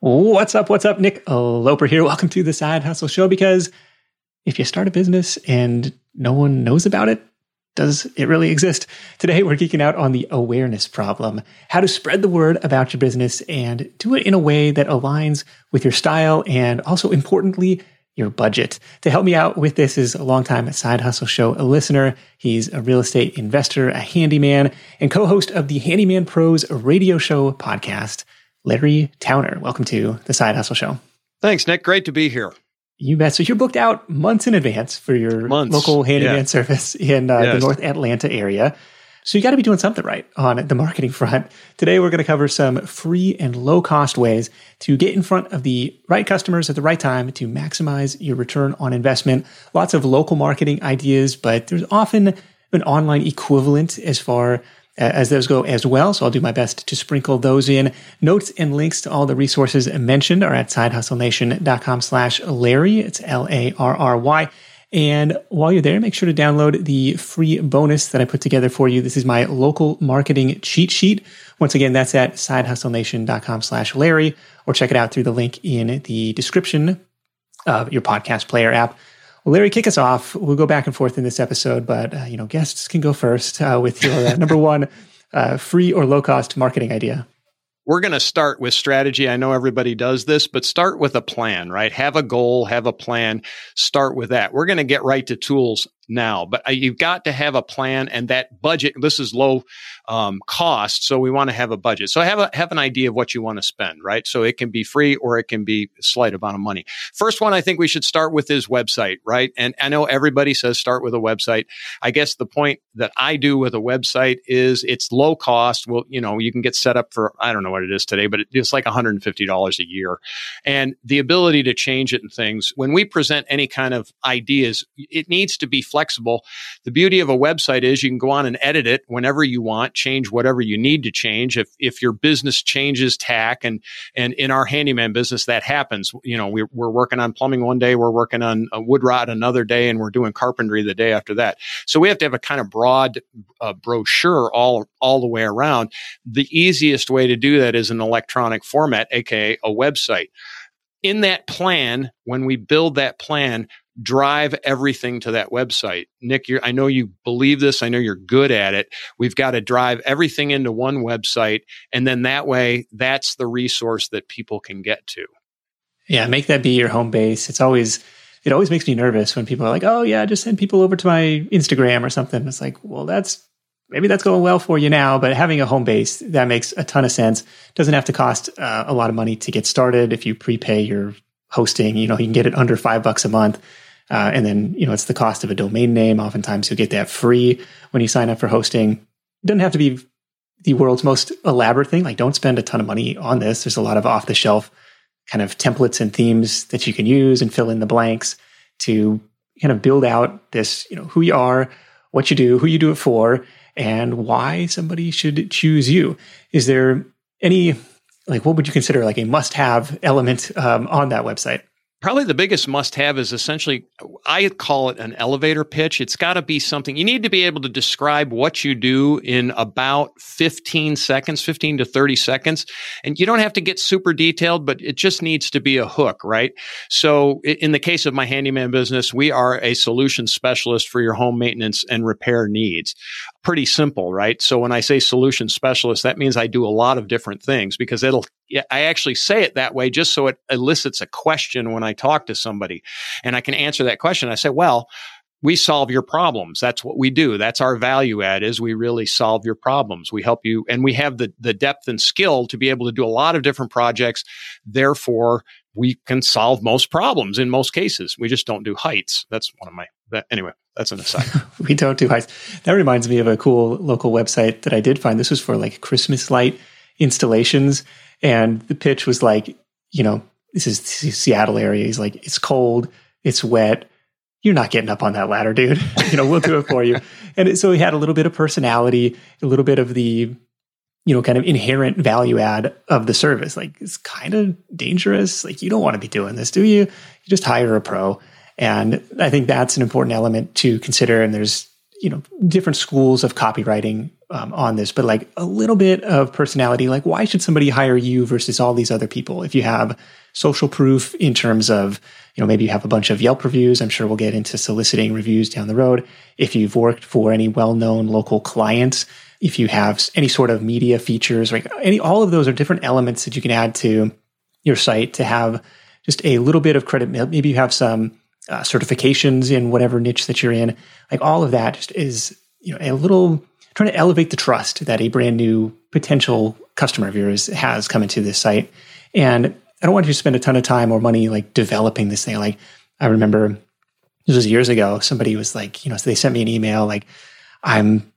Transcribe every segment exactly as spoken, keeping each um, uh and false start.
What's up? What's up? Nick Loper here. Welcome to the Side Hustle Show. Because if you start a business and no one knows about it, does it really exist? Today, we're geeking out on the awareness problem, how to spread the word about your business and do it in a way that aligns with your style and also, importantly, your budget. To help me out with this is a longtime Side Hustle Show listener. He's a real estate investor, a handyman, and co-host of the Handyman Pros radio show podcast, Larry Towner. Welcome to the Side Hustle Show. Thanks, Nick. Great to be here. You bet. So you're booked out months in advance for your months. local handyman yeah. service in uh, yes. the North Atlanta area. So you got to be doing something right on the marketing front. Today, we're going to cover some free and low-cost ways to get in front of the right customers at the right time to maximize your return on investment. Lots of local marketing ideas, but there's often an online equivalent as far as those go as well. So I'll do my best to sprinkle those in. Notes and links to all the resources mentioned are at sidehustlenation.com slash Larry. It's L A R R Y. And while you're there, make sure to download the free bonus that I put together for you. This is my local marketing cheat sheet. Once again, that's at sidehustlenation.com slash Larry, or check it out through the link in the description of your podcast player app. Well, Larry, kick us off. We'll go back and forth in this episode, but uh, you know, guests can go first uh, with your uh, number one uh, free or low-cost marketing idea. We're going to start with strategy. I know everybody does this, but start with a plan, right? Have a goal, have a plan, start with that. We're going to get right to tools now, but you've got to have a plan and that budget. This is low um, cost, so we want to have a budget. So have a have an idea of what you want to spend, right? So it can be free or it can be a slight amount of money. First one I think we should start with is website, right? And I know everybody says start with a website. I guess the point that I do with a website is it's low cost. Well, you know, you can get set up for, I don't know what it is today, but it's like one hundred fifty dollars a year. And the ability to change it and things. When we present any kind of ideas, it needs to be flexible. The beauty of a website is you can go on and edit it whenever you want, change whatever you need to change. If if your business changes tack, and and in our handyman business, that happens. You know, we're, we're working on plumbing one day, we're working on a wood rot another day, and we're doing carpentry the day after that. So we have to have a kind of broad uh, brochure all, all the way around. The easiest way to do that is an electronic format, aka a website. In that plan, when we build that plan, drive everything to that website. Nick, you're, I know you believe this. I know you're good at it. We've got to drive everything into one website. And then that way, that's the resource that people can get to. Yeah, make that be your home base. It's always, it always makes me nervous when people are like, oh yeah, just send people over to my Instagram or something. It's like, well, that's, maybe that's going well for you now, but having a home base, that makes a ton of sense. Doesn't have to cost uh, a lot of money to get started. If you prepay your hosting, you know, you can get it under five bucks a month. Uh, and then, you know, it's the cost of a domain name. Oftentimes you'll get that free when you sign up for hosting. It doesn't have to be the world's most elaborate thing. Like, don't spend a ton of money on this. There's a lot of off the shelf kind of templates and themes that you can use and fill in the blanks to kind of build out this, you know, who you are, what you do, who you do it for, and why somebody should choose you. Is there any, like, what would you consider like a must-have element um, on that website? Probably the biggest must-have is essentially, I call it an elevator pitch. It's got to be something, you need to be able to describe what you do in about fifteen seconds, fifteen to thirty seconds. And you don't have to get super detailed, but it just needs to be a hook, right? So in the case of my handyman business, we are a solution specialist for your home maintenance and repair needs. Pretty simple, right? So when I say solution specialist, that means I do a lot of different things, because it'll, I actually say it that way just so it elicits a question when I talk to somebody. And I can answer that question. I say, well, we solve your problems. That's what we do. That's our value add, is we really solve your problems. We help you, and we have the, the depth and skill to be able to do a lot of different projects. Therefore, we can solve most problems in most cases. We just don't do heights. That's one of my, that, anyway, that's an aside. We don't do heights. That reminds me of a cool local website that I did find. This was for like Christmas light installations. And the pitch was like, you know, this is, this is Seattle area. He's like, it's cold, it's wet. You're not getting up on that ladder, dude. You know, we'll do it for you. And it, so he had a little bit of personality, a little bit of the, you know, kind of inherent value add of the service. Like, it's kind of dangerous. Like, you don't want to be doing this, do you? You just hire a pro. And I think that's an important element to consider. And there's, you know, different schools of copywriting um, on this, but like a little bit of personality. Like, why should somebody hire you versus all these other people? If you have social proof in terms of, you know, maybe you have a bunch of Yelp reviews. I'm sure we'll get into soliciting reviews down the road. If you've worked for any well-known local clients, if you have any sort of media features, like any, all of those are different elements that you can add to your site to have just a little bit of credit. Maybe you have some uh, certifications in whatever niche that you're in. Like all of that just is, you know, a little trying to elevate the trust that a brand new potential customer of yours has come into this site. And I don't want you to spend a ton of time or money like developing this thing. Like I remember this was years ago, somebody was like, you know, so they sent me an email like, I'm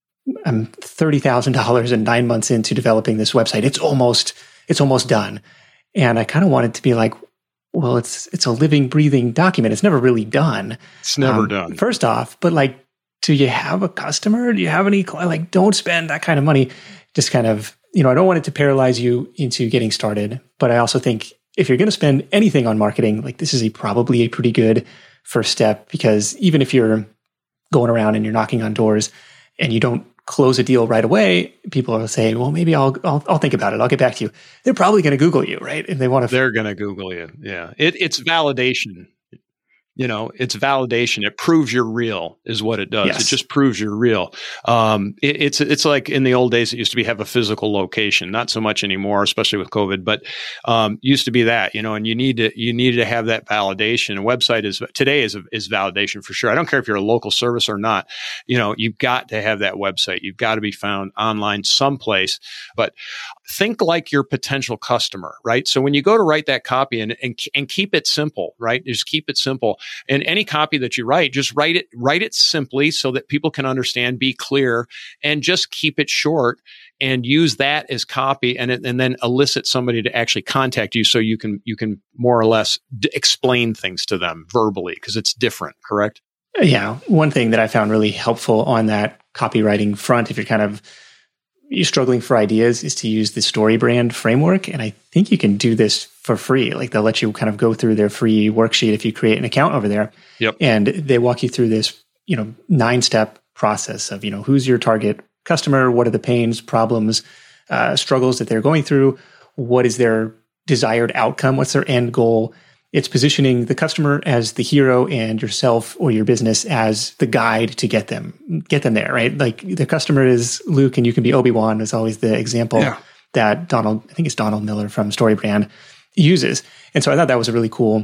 I'm thirty thousand dollars and nine months into developing this website. It's almost it's almost done. And I kind of wanted to be like, well, it's it's a living, breathing document. It's never really done. It's never um, done. First off, but like, do you have a customer? Do you have any, like, don't spend that kind of money. Just kind of, you know, I don't want it to paralyze you into getting started. But I also think if you're going to spend anything on marketing, like this is a probably a pretty good first step, because even if you're going around and you're knocking on doors and you don't close a deal right away, people will say, well, maybe I'll, I'll, I'll think about it. I'll get back to you. They're probably going to Google you, right? And they want to, they're going to Google you. Yeah. It, it's validation. You know, it's validation. It proves you're real is what it does. Yes. It just proves you're real. Um, it, it's it's like in the old days, it used to be have a physical location. Not so much anymore, especially with COVID, but um, used to be that, you know, and you need to you need to have that validation. A website is today is is validation for sure. I don't care if you're a local service or not. You know, you've got to have that website. You've got to be found online someplace. But think like your potential customer, right? So when you go to write that copy and and, and keep it simple, right? Just keep it simple. And any copy that you write, just write it, write it simply so that people can understand, be clear, and just keep it short and use that as copy and, and then elicit somebody to actually contact you so you can, you can more or less d- explain things to them verbally because it's different, correct? Yeah. One thing that I found really helpful on that copywriting front, if you're kind of you're struggling for ideas, is to use the StoryBrand framework. And I think you can do this for free. Like they'll let you kind of go through their free worksheet if you create an account over there. Yep. And they walk you through this, you know, nine step process of, you know, who's your target customer? What are the pains, problems, uh, struggles that they're going through? What is their desired outcome? What's their end goal? It's positioning the customer as the hero and yourself or your business as the guide to get them, get them there, right? Like the customer is Luke and you can be Obi-Wan is always the example yeah. that Donald, I think it's Donald Miller from StoryBrand uses. And so I thought that was a really cool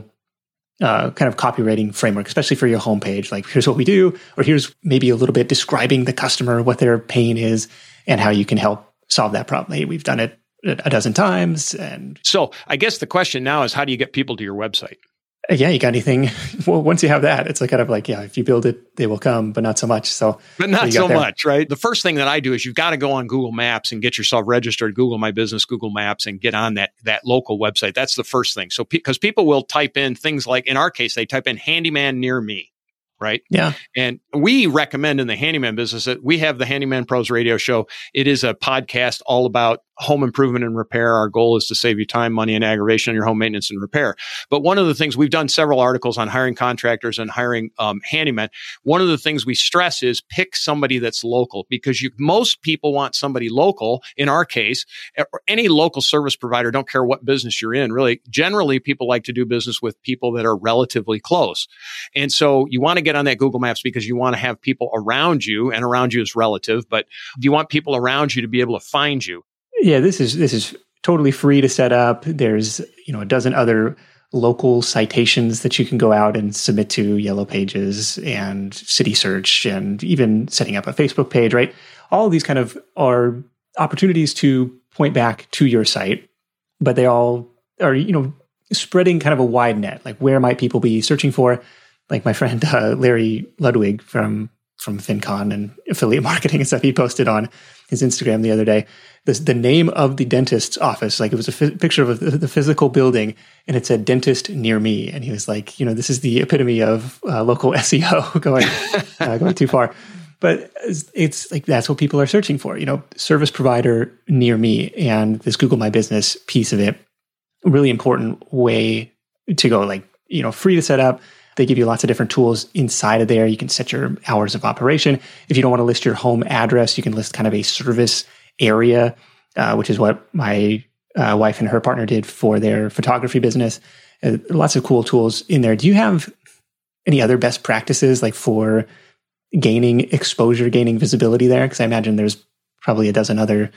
uh, kind of copywriting framework, especially for your homepage. Like here's what we do, or here's maybe a little bit describing the customer, what their pain is and how you can help solve that problem. Hey, we've done it a dozen times. And so I guess the question now is, how do you get people to your website? Yeah, you got anything? Well, once you have that, it's like kind of like, yeah, if you build it, they will come, but not so much. So, but not so much, right? The first thing that I do is you've got to go on Google Maps and get yourself registered, Google My Business, Google Maps, and get on that that local website. That's the first thing. So, because pe- people will type in things like, in our case, they type in handyman near me. Right. Yeah. And we recommend in the handyman business that we have the Handyman Pros radio show. It is a podcast all about home improvement and repair. Our goal is to save you time, money, and aggravation on your home maintenance and repair. But one of the things, we've done several articles on hiring contractors and hiring um, handymen. One of the things we stress is pick somebody that's local, because you, most people want somebody local. In our case, any local service provider, don't care what business you're in, really. Generally, people like to do business with people that are relatively close. And so you want to get on that Google Maps because you want to have people around you, and around you is relative, but you want people around you to be able to find you. Yeah, this is this is totally free to set up. There's, you know, a dozen other local citations that you can go out and submit to Yellow Pages and City Search, and even setting up a Facebook page, right? All of these kind of are opportunities to point back to your site, but they all are, you know, spreading kind of a wide net. Like, where might people be searching for? Like my friend uh, Larry Ludwig from from FinCon and affiliate marketing and stuff, he posted on his Instagram the other day, this, the name of the dentist's office, like it was a f- picture of a, the physical building, and it said dentist near me. And he was like, you know, this is the epitome of uh, local S E O going, uh, going too far. But it's, it's like, that's what people are searching for, you know, service provider near me. And this Google My Business piece of it, really important way to go, like, you know, free to set up. They give you lots of different tools inside of there. You can set your hours of operation. If you don't want to list your home address, you can list kind of a service area, uh, which is what my uh, wife and her partner did for their photography business. Uh, lots of cool tools in there. Do you have any other best practices like for gaining exposure, gaining visibility there? Because I imagine there's probably a dozen other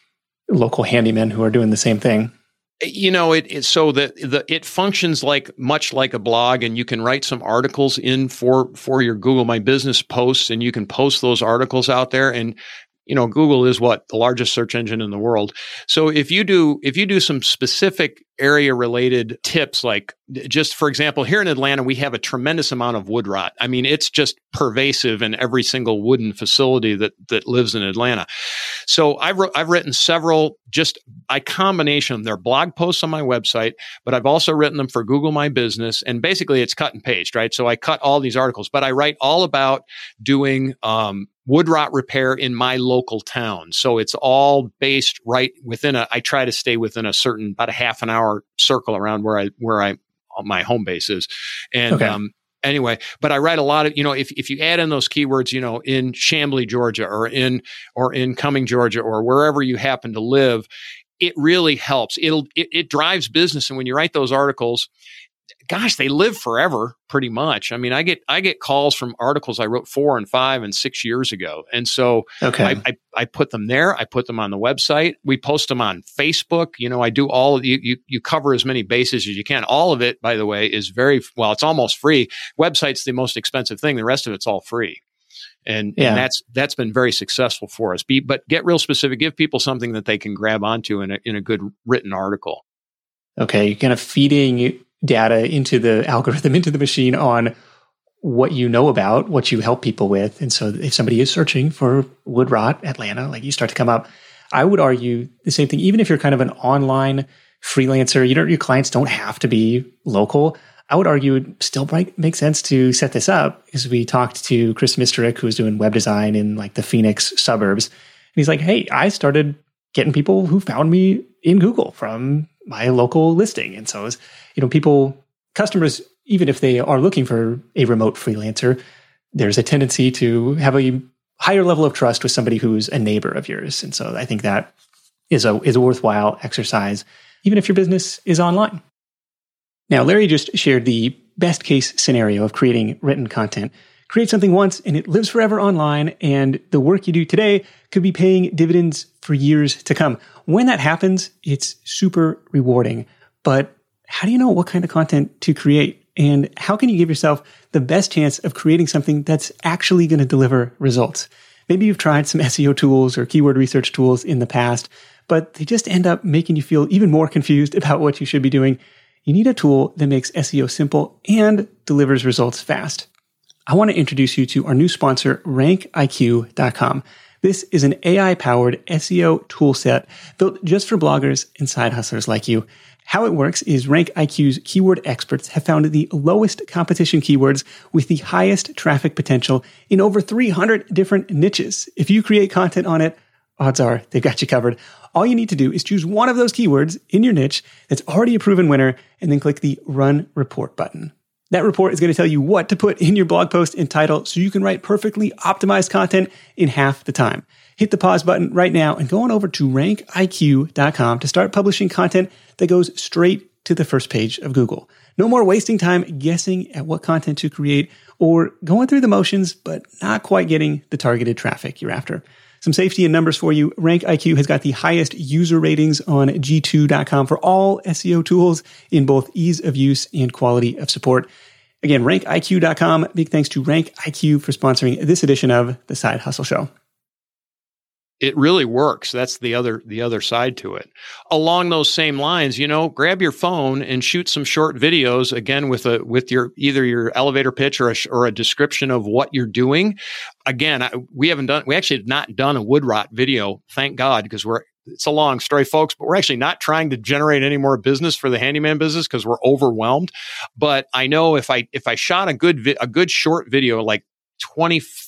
local handymen who are doing the same thing. You know, it, it so that the it functions like much like a blog, and you can write some articles in for for your Google My Business posts, and you can post those articles out there. And you know, Google is what the largest search engine in the world. So if you do if you do some specific area related tips, like just for example, here in Atlanta, we have a tremendous amount of wood rot. I mean, it's just pervasive in every single wooden facility that that lives in Atlanta. So I've I've written several just a combination of their blog posts on my website, but I've also written them for Google My Business, and basically it's cut and paste, right? So I cut all these articles, but I write all about doing um, wood rot repair in my local town. So it's all based right within a, I try to stay within a certain, about a half an hour circle around where I, where I, my home base is. And, okay. um, anyway, but I write a lot of, you know, if, if you add in those keywords, you know, in Chamblee, Georgia, or in, or in Cumming, Georgia, or wherever you happen to live, it really helps. It'll, it, it drives business. And when you write those articles, gosh, they live forever pretty much. I mean, I get, I get calls from articles I wrote four and five and six years ago. And so okay. I, I, I put them there. I put them on the website. We post them on Facebook. You know, I do all of you, you, you cover as many bases as you can. All of it, by the way, is very, well, it's almost free. Website's the most expensive thing. The rest of it's all free. And, yeah. and that's, that's been very successful for us. Be, but get real specific, give people something that they can grab onto in a, in a good written article. Okay. You're kind of feeding data into the algorithm, into the machine on what you know about, what you help people with. And so if somebody is searching for wood rot Atlanta, like you start to come up, I would argue the same thing. Even if you're kind of an online freelancer, you don't, your clients don't have to be local. I would argue it still might make sense to set this up, because we talked to Chris Misterik, who was doing web design in like the Phoenix suburbs. And he's like, hey, I started getting people who found me in Google from my local listing. And so it was, you know, people, customers, even if they are looking for a remote freelancer, there's a tendency to have a higher level of trust with somebody who's a neighbor of yours. And so I think that is a is a worthwhile exercise, even if your business is online. Now, Larry just shared the best case scenario of creating written content. Create something once and it lives forever online, and the work you do today could be paying dividends for years to come. When that happens, it's super rewarding. But how do you know what kind of content to create? And how can you give yourself the best chance of creating something that's actually going to deliver results? Maybe you've tried some S E O tools or keyword research tools in the past, but they just end up making you feel even more confused about what you should be doing. You need a tool that makes S E O simple and delivers results fast. I want to introduce you to our new sponsor, rank I Q dot com. This is an A I-powered S E O toolset built just for bloggers and side hustlers like you. How it works is Rank I Q's keyword experts have found the lowest competition keywords with the highest traffic potential in over three hundred different niches. If you create content on it, odds are they've got you covered. All you need to do is choose one of those keywords in your niche that's already a proven winner, and then click the Run Report button. That report is going to tell you what to put in your blog post and title so you can write perfectly optimized content in half the time. Hit the pause button right now and go on over to rank I Q dot com to start publishing content that goes straight to the first page of Google. No more wasting time guessing at what content to create or going through the motions, but not quite getting the targeted traffic you're after. Some safety and numbers for you. Rank I Q has got the highest user ratings on G two dot com for all S E O tools in both ease of use and quality of support. Again, rank I Q dot com. Big thanks to Rank I Q for sponsoring this edition of The Side Hustle Show. It really works. That's the other the other side to it. Along those same lines, you know, grab your phone and shoot some short videos again with a with your either your elevator pitch or a, or a description of what you're doing. Again, I, we haven't done we actually have not done a wood rot video, thank God, because we're it's a long story, folks, but we're actually not trying to generate any more business for the handyman business because we're overwhelmed. But I know if I if I shot a good vi- a good short video like twenty,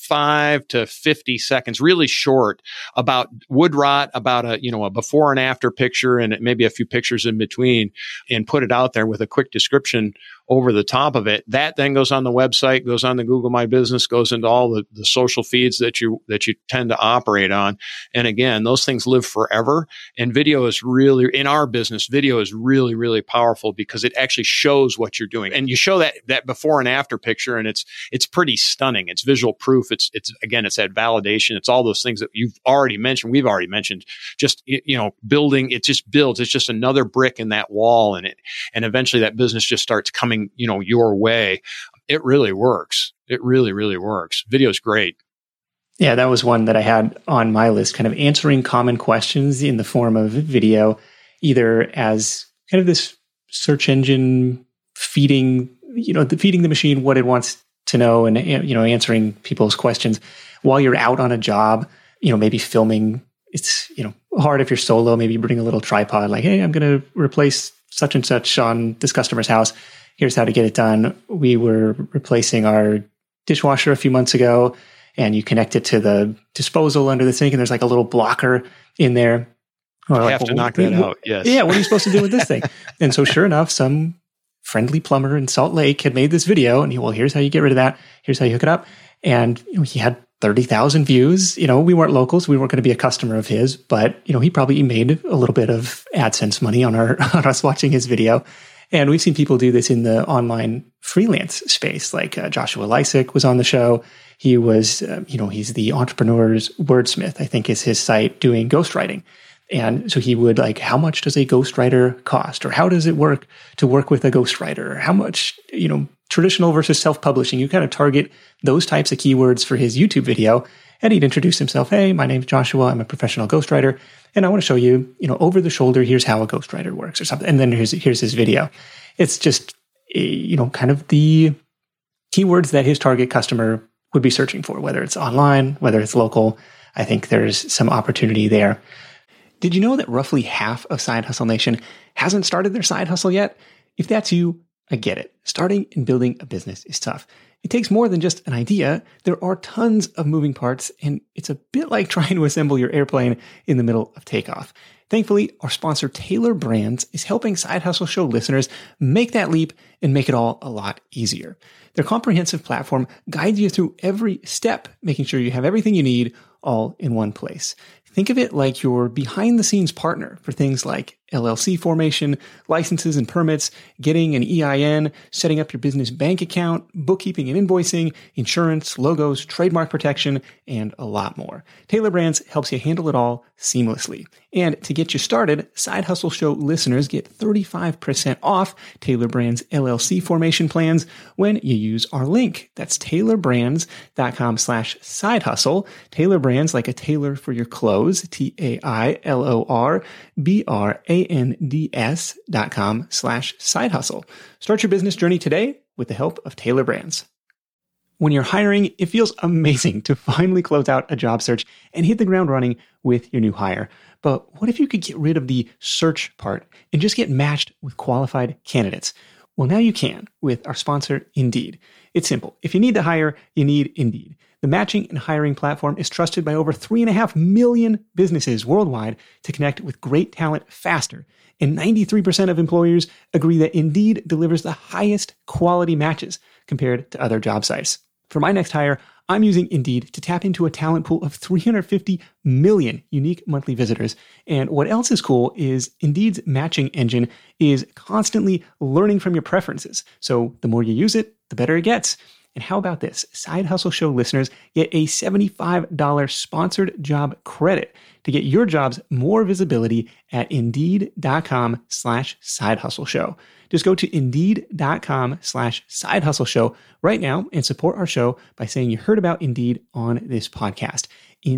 five to fifty seconds, really short, about wood rot, about a, you know, a before and after picture and maybe a few pictures in between, and put it out there with a quick description over the top of it. That then goes on the website, goes on the Google My Business, goes into all the, the social feeds that you, that you tend to operate on. And again, those things live forever. And video is really, in our business, video is really, really powerful because it actually shows what you're doing. And you show that, that before and after picture, and it's, it's pretty stunning. It's visual proof. It's, it's, again, it's that validation. It's all those things that you've already mentioned. We've already mentioned just, you know, building, it just builds. It's just another brick in that wall. And it, and eventually that business just starts coming, you know, your way. It really works. It really, really works. Video is great. Yeah, that was one that I had on my list, kind of answering common questions in the form of video, either as kind of this search engine feeding, you know, the, feeding the machine what it wants to know, and, you know, answering people's questions while you're out on a job, you know, maybe filming. It's, you know, hard if you're solo, maybe bring a little tripod, like, hey, I'm going to replace such and such on this customer's house. Here's how to get it done. We were replacing our dishwasher a few months ago, and you connect it to the disposal under the sink, and there's like a little blocker in there. You like, have well, to knock that out. Yes. Yeah. What are you supposed to do with this thing? And so sure enough, some friendly plumber in Salt Lake had made this video, and he, well, here's how you get rid of that. Here's how you hook it up. And you know, he had thirty thousand views. You know, we weren't locals. We weren't going to be a customer of his, but you know, he probably made a little bit of AdSense money on our, on us watching his video. And we've seen people do this in the online freelance space. Like uh, Joshua Lysick was on the show. He was, uh, you know, he's the entrepreneur's wordsmith, I think is his site, doing ghostwriting. And so he would like, how much does a ghostwriter cost? Or how does it work to work with a ghostwriter? How much, you know, traditional versus self-publishing? You kind of target those types of keywords for his YouTube video. And he'd introduce himself. Hey, my name's Joshua. I'm a professional ghostwriter. And I want to show you, you know, over the shoulder, here's how a ghostwriter works or something. And then here's, here's his video. It's just, you know, kind of the keywords that his target customer would be searching for, whether it's online, whether it's local. I think there's some opportunity there. Did you know that roughly half of Side Hustle Nation hasn't started their side hustle yet? If that's you, I get it. Starting and building a business is tough. It takes more than just an idea. There are tons of moving parts, and it's a bit like trying to assemble your airplane in the middle of takeoff. Thankfully, our sponsor, Tailor Brands, is helping Side Hustle Show listeners make that leap and make it all a lot easier. Their comprehensive platform guides you through every step, making sure you have everything you need all in one place. Think of it like your behind-the-scenes partner for things like L L C formation, licenses and permits, getting an E I N, setting up your business bank account, bookkeeping and invoicing, insurance, logos, trademark protection, and a lot more. Tailor Brands helps you handle it all seamlessly. And to get you started, Side Hustle Show listeners get thirty-five percent off Tailor Brands L L C formation plans when you use our link. That's tailorbrands.com slash side hustle. Tailor Brands, like a tailor for your clothes, T A I L O R B R A N D S dot com slash side hustle. Start your business journey today with the help of Tailor Brands. When you're hiring, it feels amazing to finally close out a job search and hit the ground running with your new hire. But what if you could get rid of the search part and just get matched with qualified candidates? Well, now you can with our sponsor, Indeed. It's simple. If you need to hire, you need Indeed. The matching and hiring platform is trusted by over three and a half million businesses worldwide to connect with great talent faster. And ninety-three percent of employers agree that Indeed delivers the highest quality matches compared to other job sites. For my next hire, I'm using Indeed to tap into a talent pool of three hundred fifty million unique monthly visitors. And what else is cool is Indeed's matching engine is constantly learning from your preferences. So the more you use it, the better it gets. And how about this? Side Hustle Show listeners get a seventy-five dollars sponsored job credit to get your jobs more visibility at indeed.com slash side hustle show. Just go to indeed.com slash side hustle show right now and support our show by saying you heard about Indeed on this podcast.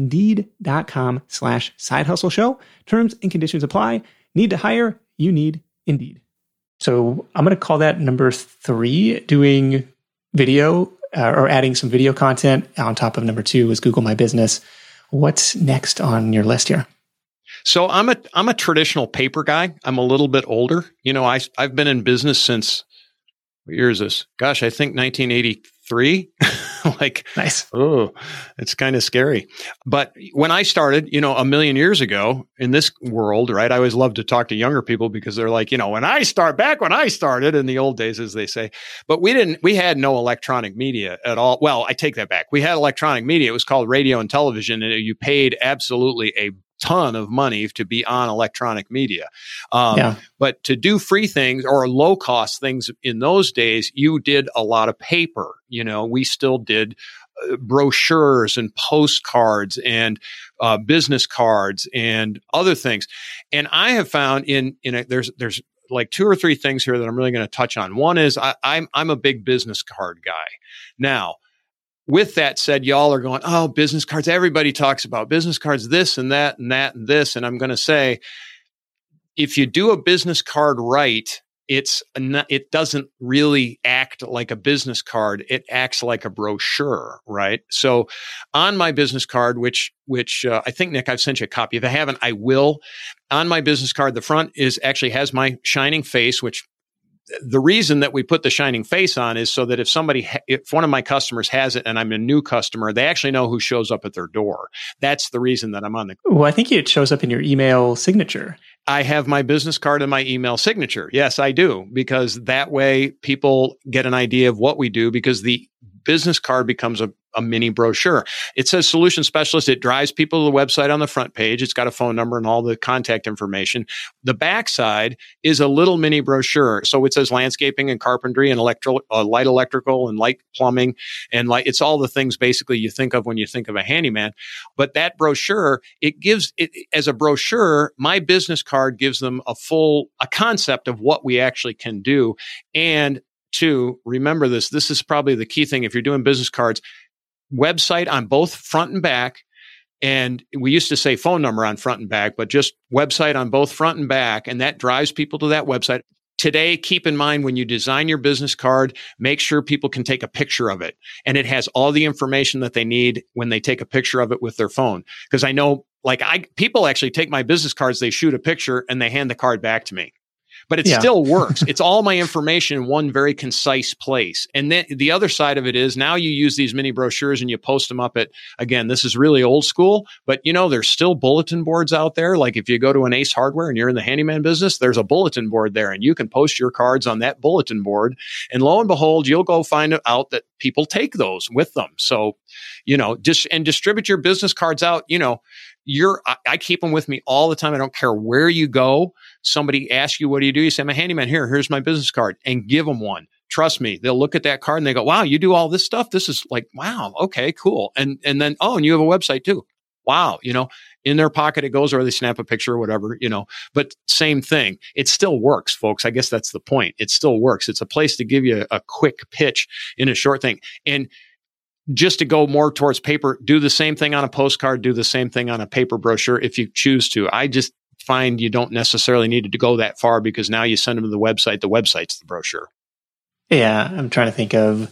Indeed.com slash side hustle show. Terms and conditions apply. Need to hire? You need Indeed. So I'm going to call that number three, doing video uh, or adding some video content on top of number two is Google My Business. What's next on your list here? So I'm a I'm a traditional paper guy. I'm a little bit older. You know, I I've been in business since, what year is this? Gosh, I think nineteen eighty-three like, nice. Oh, it's kind of scary. But when I started, you know, a million years ago in this world, right? I always love to talk to younger people because they're like, you know, when I start back when I started in the old days, as they say, but we didn't, we had no electronic media at all. Well, I take that back. We had electronic media. It was called radio and television, and you paid absolutely a ton of money to be on electronic media. Um, yeah. But to do free things or low cost things in those days, you did a lot of paper. You know, we still did uh, brochures and postcards and uh, business cards and other things. And I have found in, in a, there's, there's like two or three things here that I'm really going to touch on. One is I, I'm, I'm a big business card guy. Now, with that said, y'all are going, oh, business cards. Everybody talks about business cards, this and that and that and this. And I'm going to say, if you do a business card right, it's not, it doesn't really act like a business card. It acts like a brochure, right? So on my business card, which which uh, I think, Nick, I've sent you a copy. If I haven't, I will. On my business card, the front is actually has my shining face, which the reason that we put the shining face on is so that if somebody, ha- if one of my customers has it and I'm a new customer, they actually know who shows up at their door. That's the reason that I'm on the. Well, I think it shows up in your email signature. I have my business card and my email signature. Yes, I do, because that way people get an idea of what we do, because the business card becomes a, a mini brochure. It says solution specialist. It drives people to the website on the front page. It's got a phone number and all the contact information. The back side is a little mini brochure. So it says landscaping and carpentry and electro, uh, light electrical and light plumbing. And like, it's all the things basically you think of when you think of a handyman. But that brochure, it gives it as a brochure, my business card gives them a full, a concept of what we actually can do. And two, remember this, this is probably the key thing if you're doing business cards, website on both front and back. And we used to say phone number on front and back, but just website on both front and back. And that drives people to that website. Today, keep in mind when you design your business card, make sure people can take a picture of it. And it has all the information that they need when they take a picture of it with their phone. Because I know, like, I people actually take my business cards, they shoot a picture, and they hand the card back to me. But it yeah. still works. It's all my information in one very concise place. And then the other side of it is now you use these mini brochures and you post them up at, again, this is really old school, but you know, there's still bulletin boards out there. Like if you go to an Ace Hardware and you're in the handyman business, there's a bulletin board there and you can post your cards on that bulletin board. And lo and behold, you'll go find out that people take those with them. So, you know, just and distribute your business cards out, you know, You're, I, I keep them with me all the time. I don't care where you go. Somebody asks you, what do you do? You say, I'm a handyman. Here, here's my business card, and give them one. Trust me. They'll look at that card and they go, wow, you do all this stuff. This is like, wow. Okay, cool. And, and then, oh, and you have a website too. Wow. You know, in their pocket it goes, or they snap a picture or whatever, you know, but same thing. It still works, folks. I guess that's the point. It still works. It's a place to give you a, a quick pitch in a short thing. And just to go more towards paper, do the same thing on a postcard, do the same thing on a paper brochure if you choose to. I just find you don't necessarily need to go that far because now you send them to the website. The website's the brochure. Yeah, I'm trying to think of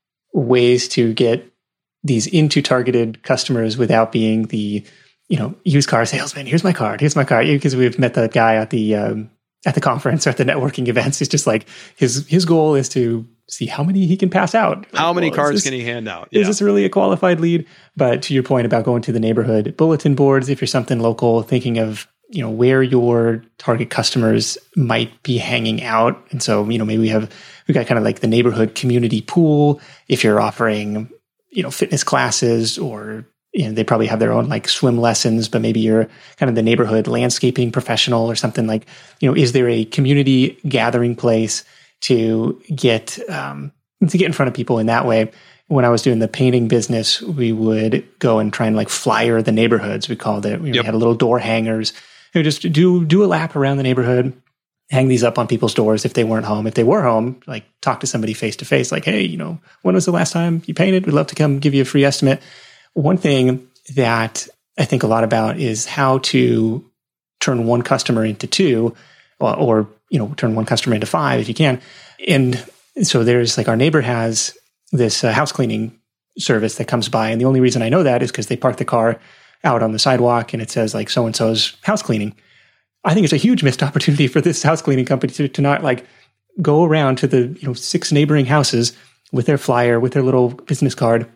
ways to get these into targeted customers without being the, you know, used car salesman. Here's my card. Here's my card. Because we've met the guy at the um, at the conference or at the networking events. He's just like his his goal is to see how many he can pass out. Like, how many well, cards this, can he hand out? Yeah. Is yeah. this really a qualified lead? But to your point about going to the neighborhood bulletin boards, if you're something local, thinking of, you know, where your target customers might be hanging out. And so, you know, maybe we have, we've got kind of like the neighborhood community pool. If you're offering, you know, fitness classes, or, you know, they probably have their own like swim lessons, but maybe you're kind of the neighborhood landscaping professional or something, like, you know, is there a community gathering place to get um, to get in front of people in that way? When I was doing the painting business, we would go and try and like flyer the neighborhoods. We called it. We yep. had a little door hangers. We would just do do a lap around the neighborhood, hang these up on people's doors if they weren't home. If they were home, like talk to somebody face to face, like, hey, you know, when was the last time you painted? We'd love to come give you a free estimate. One thing that I think a lot about is how to turn one customer into two, or, or you know, turn one customer into five if you can. And so there's like, our neighbor has this uh, house cleaning service that comes by. And the only reason I know that is because they park the car out on the sidewalk and it says like so-and-so's house cleaning. I think it's a huge missed opportunity for this house cleaning company to, to not like go around to the, you know, six neighboring houses with their flyer, with their little business card,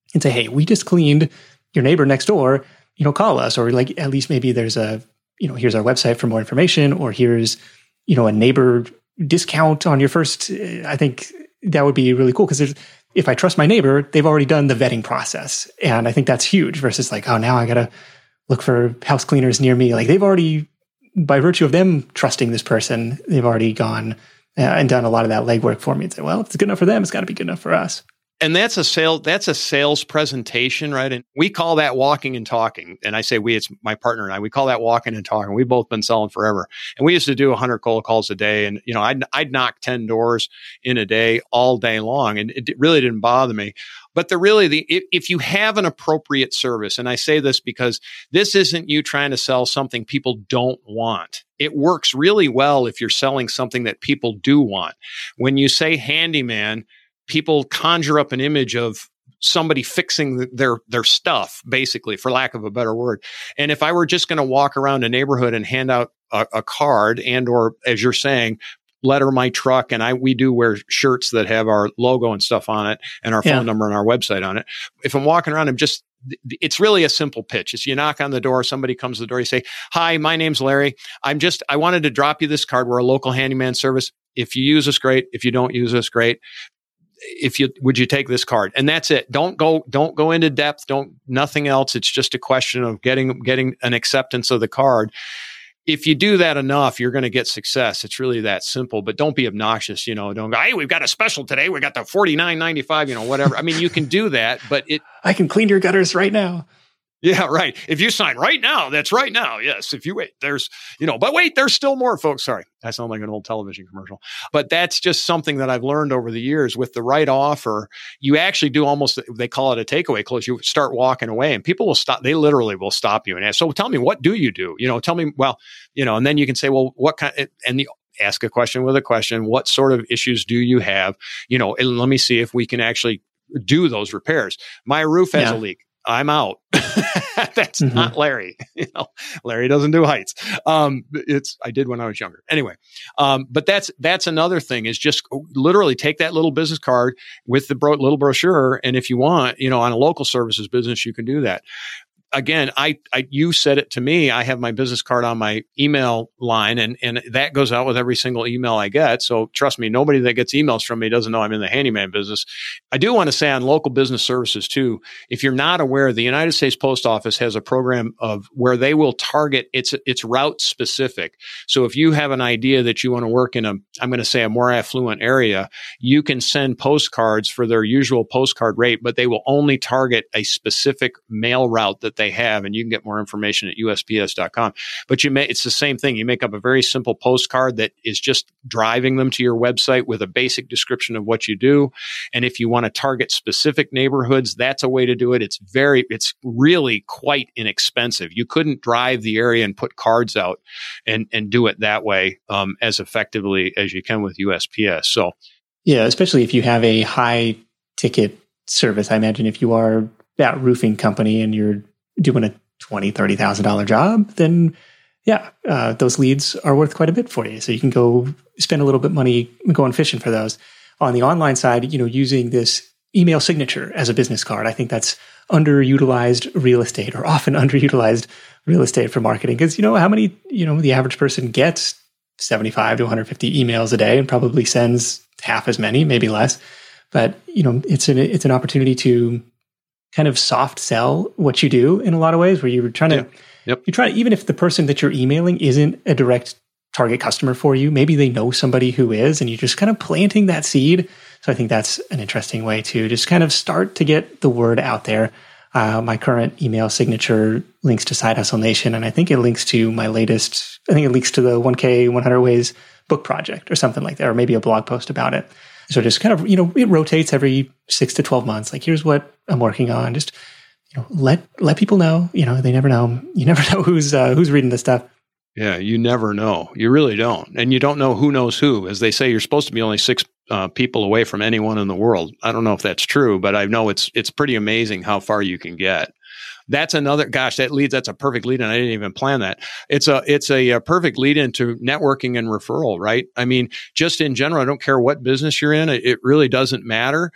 and say, hey, we just cleaned your neighbor next door, you know, call us, or like at least maybe there's a, you know, here's our website for more information, or here's, you know, a neighbor discount on your first. I think that would be really cool, because there's, if I trust my neighbor, they've already done the vetting process. And I think that's huge versus like, oh, now I got to look for house cleaners near me. Like they've already, by virtue of them trusting this person, they've already gone uh, and done a lot of that legwork for me and say, well, if it's good enough for them, it's got to be good enough for us. And that's a sale, that's a sales presentation, right? And we call that walking and talking. And I say we, it's my partner and I, we call that walking and talking. We've both been selling forever. And we used to do one hundred cold calls a day. And, you know, I'd, I'd knock ten doors in a day all day long. And it really didn't bother me. But the really, the if, if you have an appropriate service, and I say this because this isn't you trying to sell something people don't want. It works really well if you're selling something that people do want. When you say handyman, people conjure up an image of somebody fixing their their stuff, basically, for lack of a better word. And if I were just going to walk around a neighborhood and hand out a, a card, and or as you're saying, letter my truck, and I we do wear shirts that have our logo and stuff on it, and our yeah. phone number and our website on it. If I'm walking around, I'm just it's really a simple pitch. It's you knock on the door, somebody comes to the door, you say, "Hi, my name's Larry. I'm just I wanted to drop you this card. We're a local handyman service. If you use us, great. If you don't use us, great. If you would you take this card?" And that's it. Don't go don't go into depth. Don't nothing else. It's just a question of getting getting an acceptance of the card. If you do that enough, you're going to get success. It's really that simple. But don't be obnoxious. You know, don't go, "Hey, we've got a special today. We got the forty-nine ninety-five." You know, whatever. I mean, you can do that, but it. I can clean your gutters right now. Yeah, right. If you sign right now, that's right now. Yes. If you wait, there's, you know, but wait, there's still more, folks. Sorry. I sound like an old television commercial, but that's just something that I've learned over the years. With the right offer, you actually do almost, they call it a takeaway close. You start walking away and people will stop. They literally will stop you and ask, "So tell me, what do you do? You know, tell me, well, you know," and then you can say, "Well, what kind," and the, ask a question with a question. What sort of issues do you have? You know, and let me see if we can actually do those repairs. My roof has yeah. a leak. I'm out. That's mm-hmm. not Larry. You know, Larry doesn't do heights. Um, it's, I did when I was younger. Anyway. Um, but that's, that's another thing is just literally take that little business card with the bro- little brochure. And if you want, you know, on a local services business, you can do that. Again, I, I, you said it to me. I have my business card on my email line, and, and that goes out with every single email I get. So trust me, nobody that gets emails from me doesn't know I'm in the handyman business. I do want to say on local business services too, if you're not aware, the United States Post Office has a program of where they will target, it's, it's route specific. So if you have an idea that you want to work in a, I'm going to say a more affluent area, you can send postcards for their usual postcard rate, but they will only target a specific mail route that they have, and you can get more information at U S P S dot com. But you may, it's the same thing. You make up a very simple postcard that is just driving them to your website with a basic description of what you do. And if you want to target specific neighborhoods, that's a way to do it. It's very, it's really quite inexpensive. You couldn't drive the area and put cards out and, and do it that way um, as effectively as you can with U S P S. So, yeah, especially if you have a high ticket service. I imagine if you are that roofing company and you're doing a twenty thousand dollars, thirty thousand dollars job, then yeah, uh, those leads are worth quite a bit for you. So you can go spend a little bit of money going fishing for those. On the online side, you know, using this email signature as a business card, I think that's underutilized real estate, or often underutilized real estate for marketing. Because, you know, how many, you know, the average person gets seventy-five to one hundred fifty emails a day and probably sends half as many, maybe less. But, you know, it's an, it's an opportunity to kind of soft sell what you do in a lot of ways, where you're trying to, yeah. Yep. you try to, even if the person that you're emailing isn't a direct target customer for you, maybe they know somebody who is, and you're just kind of planting that seed. So I think that's an interesting way to just kind of start to get the word out there. Uh, my current email signature links to Side Hustle Nation, and I think it links to my latest, I think it links to the one K one hundred Ways book project or something like that, or maybe a blog post about it. So just kind of, you know, it rotates every six to twelve months. Like, here's what I'm working on. Just, you know, let, let people know, you know, they never know. You never know who's, uh, who's reading this stuff. Yeah. You never know. You really don't. And you don't know who knows who. As they say, you're supposed to be only six uh, people away from anyone in the world. I don't know if that's true, but I know it's, it's pretty amazing how far you can get. That's another, gosh, that leads, that's a perfect lead in. I didn't even plan that. It's a, it's a, a perfect lead into networking and referral, right? I mean, just in general, I don't care what business you're in. It, it really doesn't matter.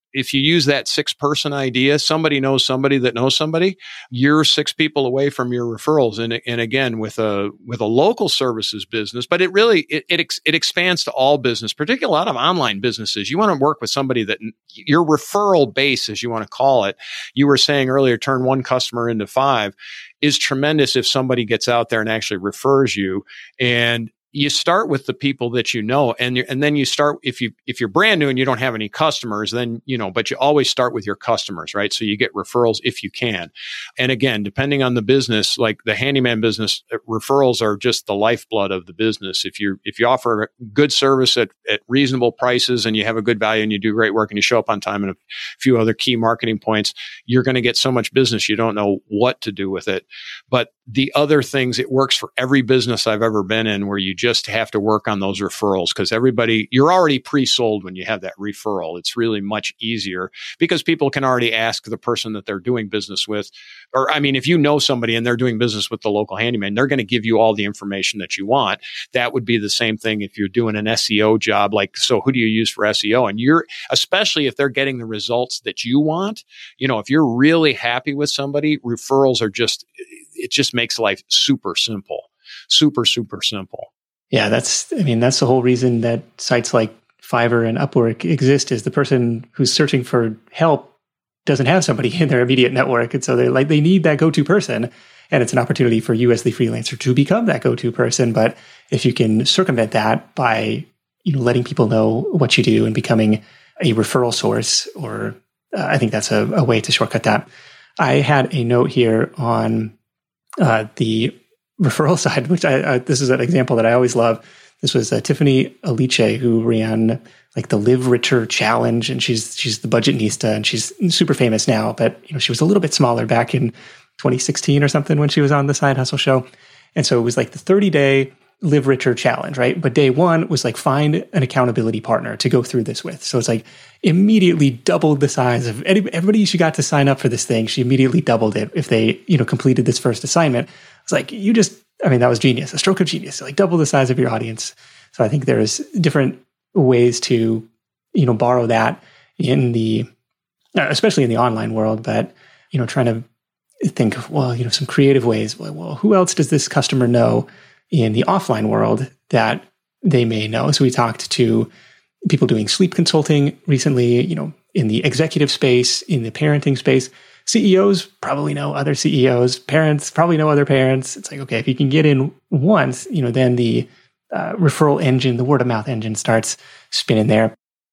if you use that six person idea, somebody knows somebody that knows somebody, you're six people away from your referrals. And, and again, with a, with a local services business, but it really, it, it, ex, it expands to all business, particularly a lot of online businesses. You want to work with somebody that your referral base, as you want to call it, you were saying earlier, turn one customer into five, is tremendous if somebody gets out there and actually refers you. And you start with the people that you know, and you, and then you start, if you, if you're brand new and you don't have any customers, then, you know, but you always start with your customers, right? So you get referrals if you can. And again, depending on the business, like the handyman business, referrals are just the lifeblood of the business. If you, if you offer good service at, at reasonable prices and you have a good value and you do great work and you show up on time and a few other key marketing points, you're going to get so much business, you don't know what to do with it. But the other things, it works for every business I've ever been in where you just have to work on those referrals, because everybody, you're already pre-sold when you have that referral. It's really much easier because people can already ask the person that they're doing business with. Or, I mean, if you know somebody and they're doing business with the local handyman, they're going to give you all the information that you want. That would be the same thing if you're doing an S E O job. Like, so who do you use for S E O? And you're, especially if they're getting the results that you want, you know, if you're really happy with somebody, referrals are just, it just makes life super simple, super, super simple. Yeah, that's, I mean, that's the whole reason that sites like Fiverr and Upwork exist, is the person who's searching for help doesn't have somebody in their immediate network. And so they're like, they need that go-to person. And it's an opportunity for you as the freelancer to become that go-to person. But if you can circumvent that by, you know, letting people know what you do and becoming a referral source, or uh, I think that's a, a way to shortcut that. I had a note here on uh, the referral side, which I, I this is an example that I always love. This was uh, Tiffany Aliche, who ran like the Live Richer Challenge, and she's she's the Budgetnista, and she's super famous now. But you know, she was a little bit smaller back in twenty sixteen or something when she was on the Side Hustle show, and so it was like the thirty day Live Richer Challenge, right? But day one was like find an accountability partner to go through this with. So it's like immediately doubled the size of any, everybody she got to sign up for this thing. She immediately doubled it if they, you know, completed this first assignment. It's like, you just, I mean, that was genius, a stroke of genius, like double the size of your audience. So I think there's different ways to, you know, borrow that in the, especially in the online world, but, you know, trying to think of, well, you know, some creative ways. Well, who else does this customer know in the offline world that they may know? So we talked to people doing sleep consulting recently, you know, in the executive space, in the parenting space. C E Os probably know other C E Os. Parents probably know other parents. It's like, okay, if you can get in once, you know, then the uh, referral engine, the word of mouth engine starts spinning there.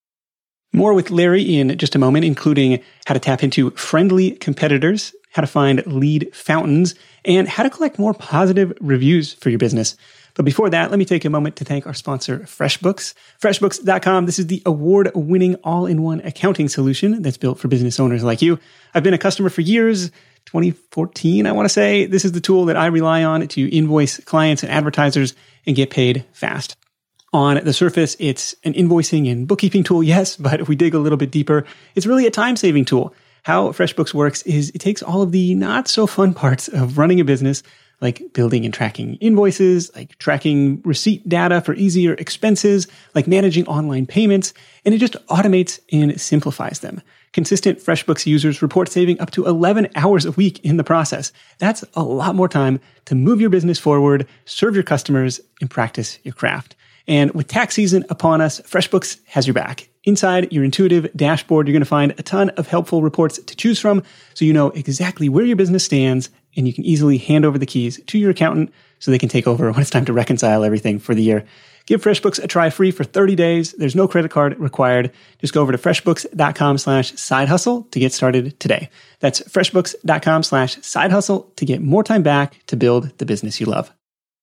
More with Larry in just a moment, including how to tap into friendly competitors, how to find lead fountains, and how to collect more positive reviews for your business. But before that, let me take a moment to thank our sponsor, FreshBooks. FreshBooks dot com. This is the award-winning all-in-one accounting solution that's built for business owners like you. I've been a customer for years, twenty fourteen, I want to say. This is the tool that I rely on to invoice clients and advertisers and get paid fast. On the surface, it's an invoicing and bookkeeping tool, yes, but if we dig a little bit deeper, it's really a time-saving tool. How FreshBooks works is it takes all of the not-so-fun parts of running a business, like building and tracking invoices, like tracking receipt data for easier expenses, like managing online payments, and it just automates and simplifies them. Consistent FreshBooks users report saving up to eleven hours a week in the process. That's a lot more time to move your business forward, serve your customers, and practice your craft. And with tax season upon us, FreshBooks has your back. Inside your intuitive dashboard, you're going to find a ton of helpful reports to choose from, so you know exactly where your business stands, and you can easily hand over the keys to your accountant so they can take over when it's time to reconcile everything for the year. Give FreshBooks a try free for thirty days. There's no credit card required. Just go over to freshbooks.com slash side hustle to get started today. That's freshbooks.com slash side hustle to get more time back to build the business you love.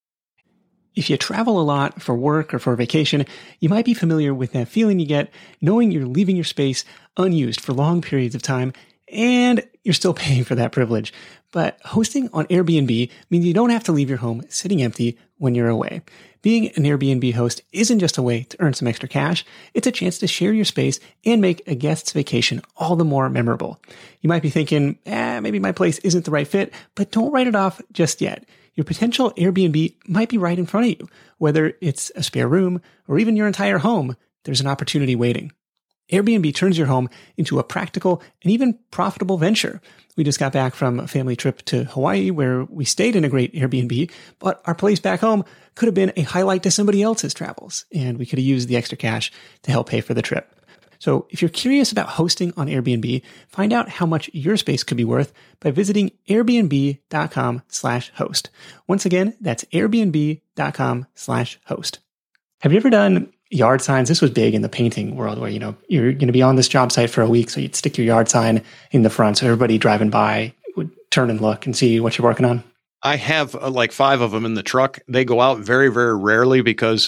If you travel a lot for work or for vacation, you might be familiar with that feeling you get knowing you're leaving your space unused for long periods of time and you're still paying for that privilege. But hosting on Airbnb means you don't have to leave your home sitting empty when you're away. Being an Airbnb host isn't just a way to earn some extra cash. It's a chance to share your space and make a guest's vacation all the more memorable. You might be thinking, eh, maybe my place isn't the right fit, but don't write it off just yet. Your potential Airbnb might be right in front of you. Whether it's a spare room or even your entire home, there's an opportunity waiting. Airbnb turns your home into a practical and even profitable venture. We just got back from a family trip to Hawaii where we stayed in a great Airbnb, but our place back home could have been a highlight to somebody else's travels, and we could have used the extra cash to help pay for the trip. So if you're curious about hosting on Airbnb, find out how much your space could be worth by visiting airbnb.com slash host. Once again, that's airbnb.com slash host. Have you ever done yard signs? This was big in the painting world where, you know, you're going to be on this job site for a week. So you'd stick your yard sign in the front. So everybody driving by would turn and look and see what you're working on. I have uh, like five of them in the truck. They go out very, very rarely because,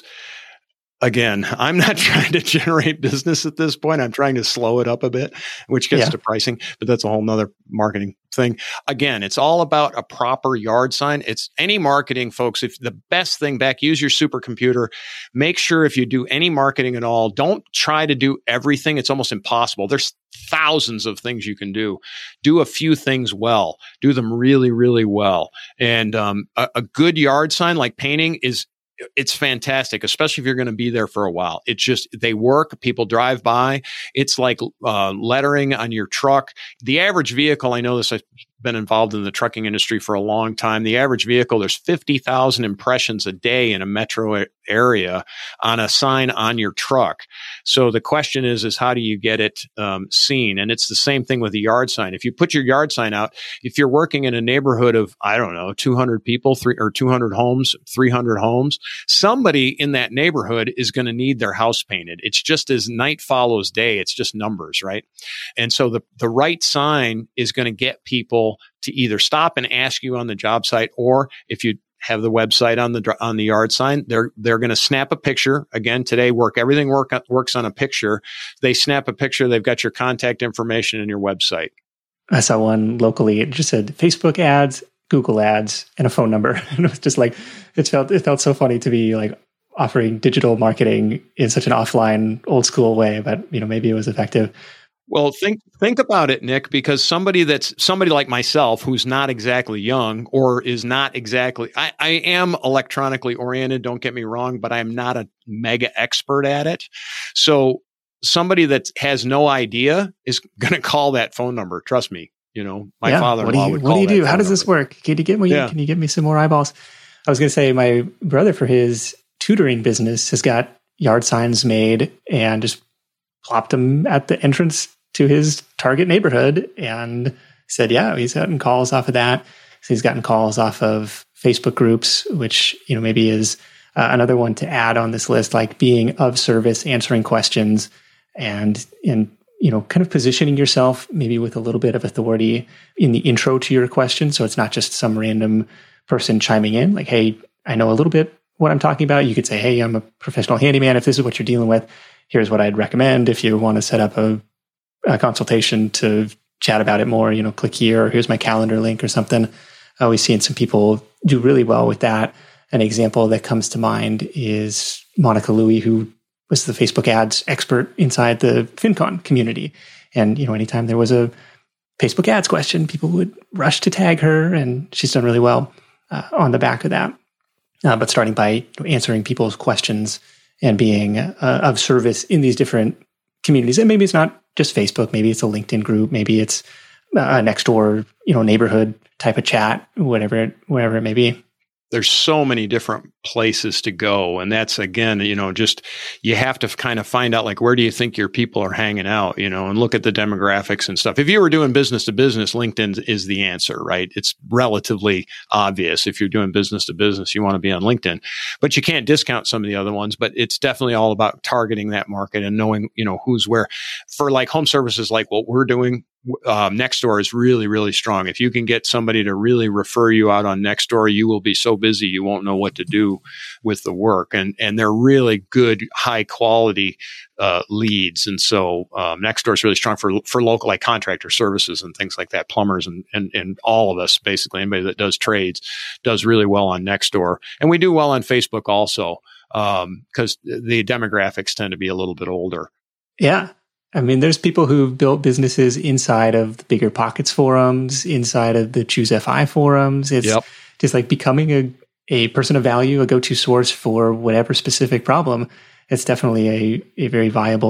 again, I'm not trying to generate business at this point. I'm trying to slow it up a bit, which gets Yeah. to pricing, but that's a whole nother marketing thing. Again, it's all about a proper yard sign. It's any marketing, folks. If the best thing back, use your supercomputer. Make sure if you do any marketing at all, don't try to do everything. It's almost impossible. There's thousands of things you can do. Do a few things well. Do them really, really well. And um, a, a good yard sign like painting is it's fantastic, especially if you're going to be there for a while. It's just, they work. People drive by. It's like uh, lettering on your truck. The average vehicle, I know this, I've been involved in the trucking industry for a long time. The average vehicle, there's fifty thousand impressions a day in a metro area on a sign on your truck. So the question is, is how do you get it um, seen? And it's the same thing with a yard sign. If you put your yard sign out, if you're working in a neighborhood of, I don't know, two hundred people, three or two hundred homes, three hundred homes, somebody in that neighborhood is going to need their house painted. It's just as night follows day. It's just numbers, right? And so the, the right sign is going to get people to either stop and ask you on the job site, or if you have the website on the on the yard sign, they're they're going to snap a picture. Again, today work everything work works on a picture. They snap a picture. They've got your contact information and your website. I saw one locally. It just said Facebook ads, Google ads, and a phone number. And it was just like, it felt it felt so funny to be like offering digital marketing in such an offline, old school way. But you know, maybe it was effective. Well, think think about it, Nick, because somebody that's somebody like myself who's not exactly young or is not exactly, I, I am electronically oriented, don't get me wrong, but I'm not a mega expert at it. So somebody that has no idea is going to call that phone number. Trust me. You know, my yeah. father-in-law what do you, would what call do you do? that How does number. this work? Can you get me? Yeah. Can you get me some more eyeballs? I was going to say my brother for his tutoring business has got yard signs made and just plopped them at the entrance to his target neighborhood, and said, yeah, he's gotten calls off of that. So he's gotten calls off of Facebook groups, which, you know, maybe is uh, another one to add on this list, like being of service, answering questions, and, and, you know, kind of positioning yourself maybe with a little bit of authority in the intro to your question. So it's not just some random person chiming in like, hey, I know a little bit what I'm talking about. You could say, hey, I'm a professional handyman. If this is what you're dealing with, here's what I'd recommend. If you want to set up a a consultation to chat about it more, you know, click here, or here's my calendar link or something. Uh, we've seen some people do really well with that. An example that comes to mind is Monica Louie, who was the Facebook ads expert inside the FinCon community. And, you know, anytime there was a Facebook ads question, people would rush to tag her, and she's done really well uh, on the back of that. Uh, but starting by answering people's questions and being uh, of service in these different communities. And maybe it's not just Facebook, maybe it's a LinkedIn group, maybe it's a next door, you know, neighborhood type of chat, whatever, wherever it may be. There's so many different places to go. And that's, again, you know, just, you have to kind of find out, like, where do you think your people are hanging out, you know, and look at the demographics and stuff. If you were doing business to business, LinkedIn is the answer, right? It's relatively obvious. If you're doing business to business, you want to be on LinkedIn, but you can't discount some of the other ones. But it's definitely all about targeting that market and knowing, you know, who's where. For like home services, like what we're doing, Um, Nextdoor is really, really strong. If you can get somebody to really refer you out on Nextdoor, you will be so busy you won't know what to do with the work. And and they're really good, high quality uh, leads. And so um, Nextdoor is really strong for for local, like contractor services and things like that. Plumbers and and and all of us, basically anybody that does trades, does really well on Nextdoor. And we do well on Facebook also, because um, the demographics tend to be a little bit older. Yeah. I mean, there's people who've built businesses inside of the Bigger Pockets forums, inside of the Choose F I forums. It's yep. just like becoming a, a person of value, a go-to source for whatever specific problem. It's definitely a, a very viable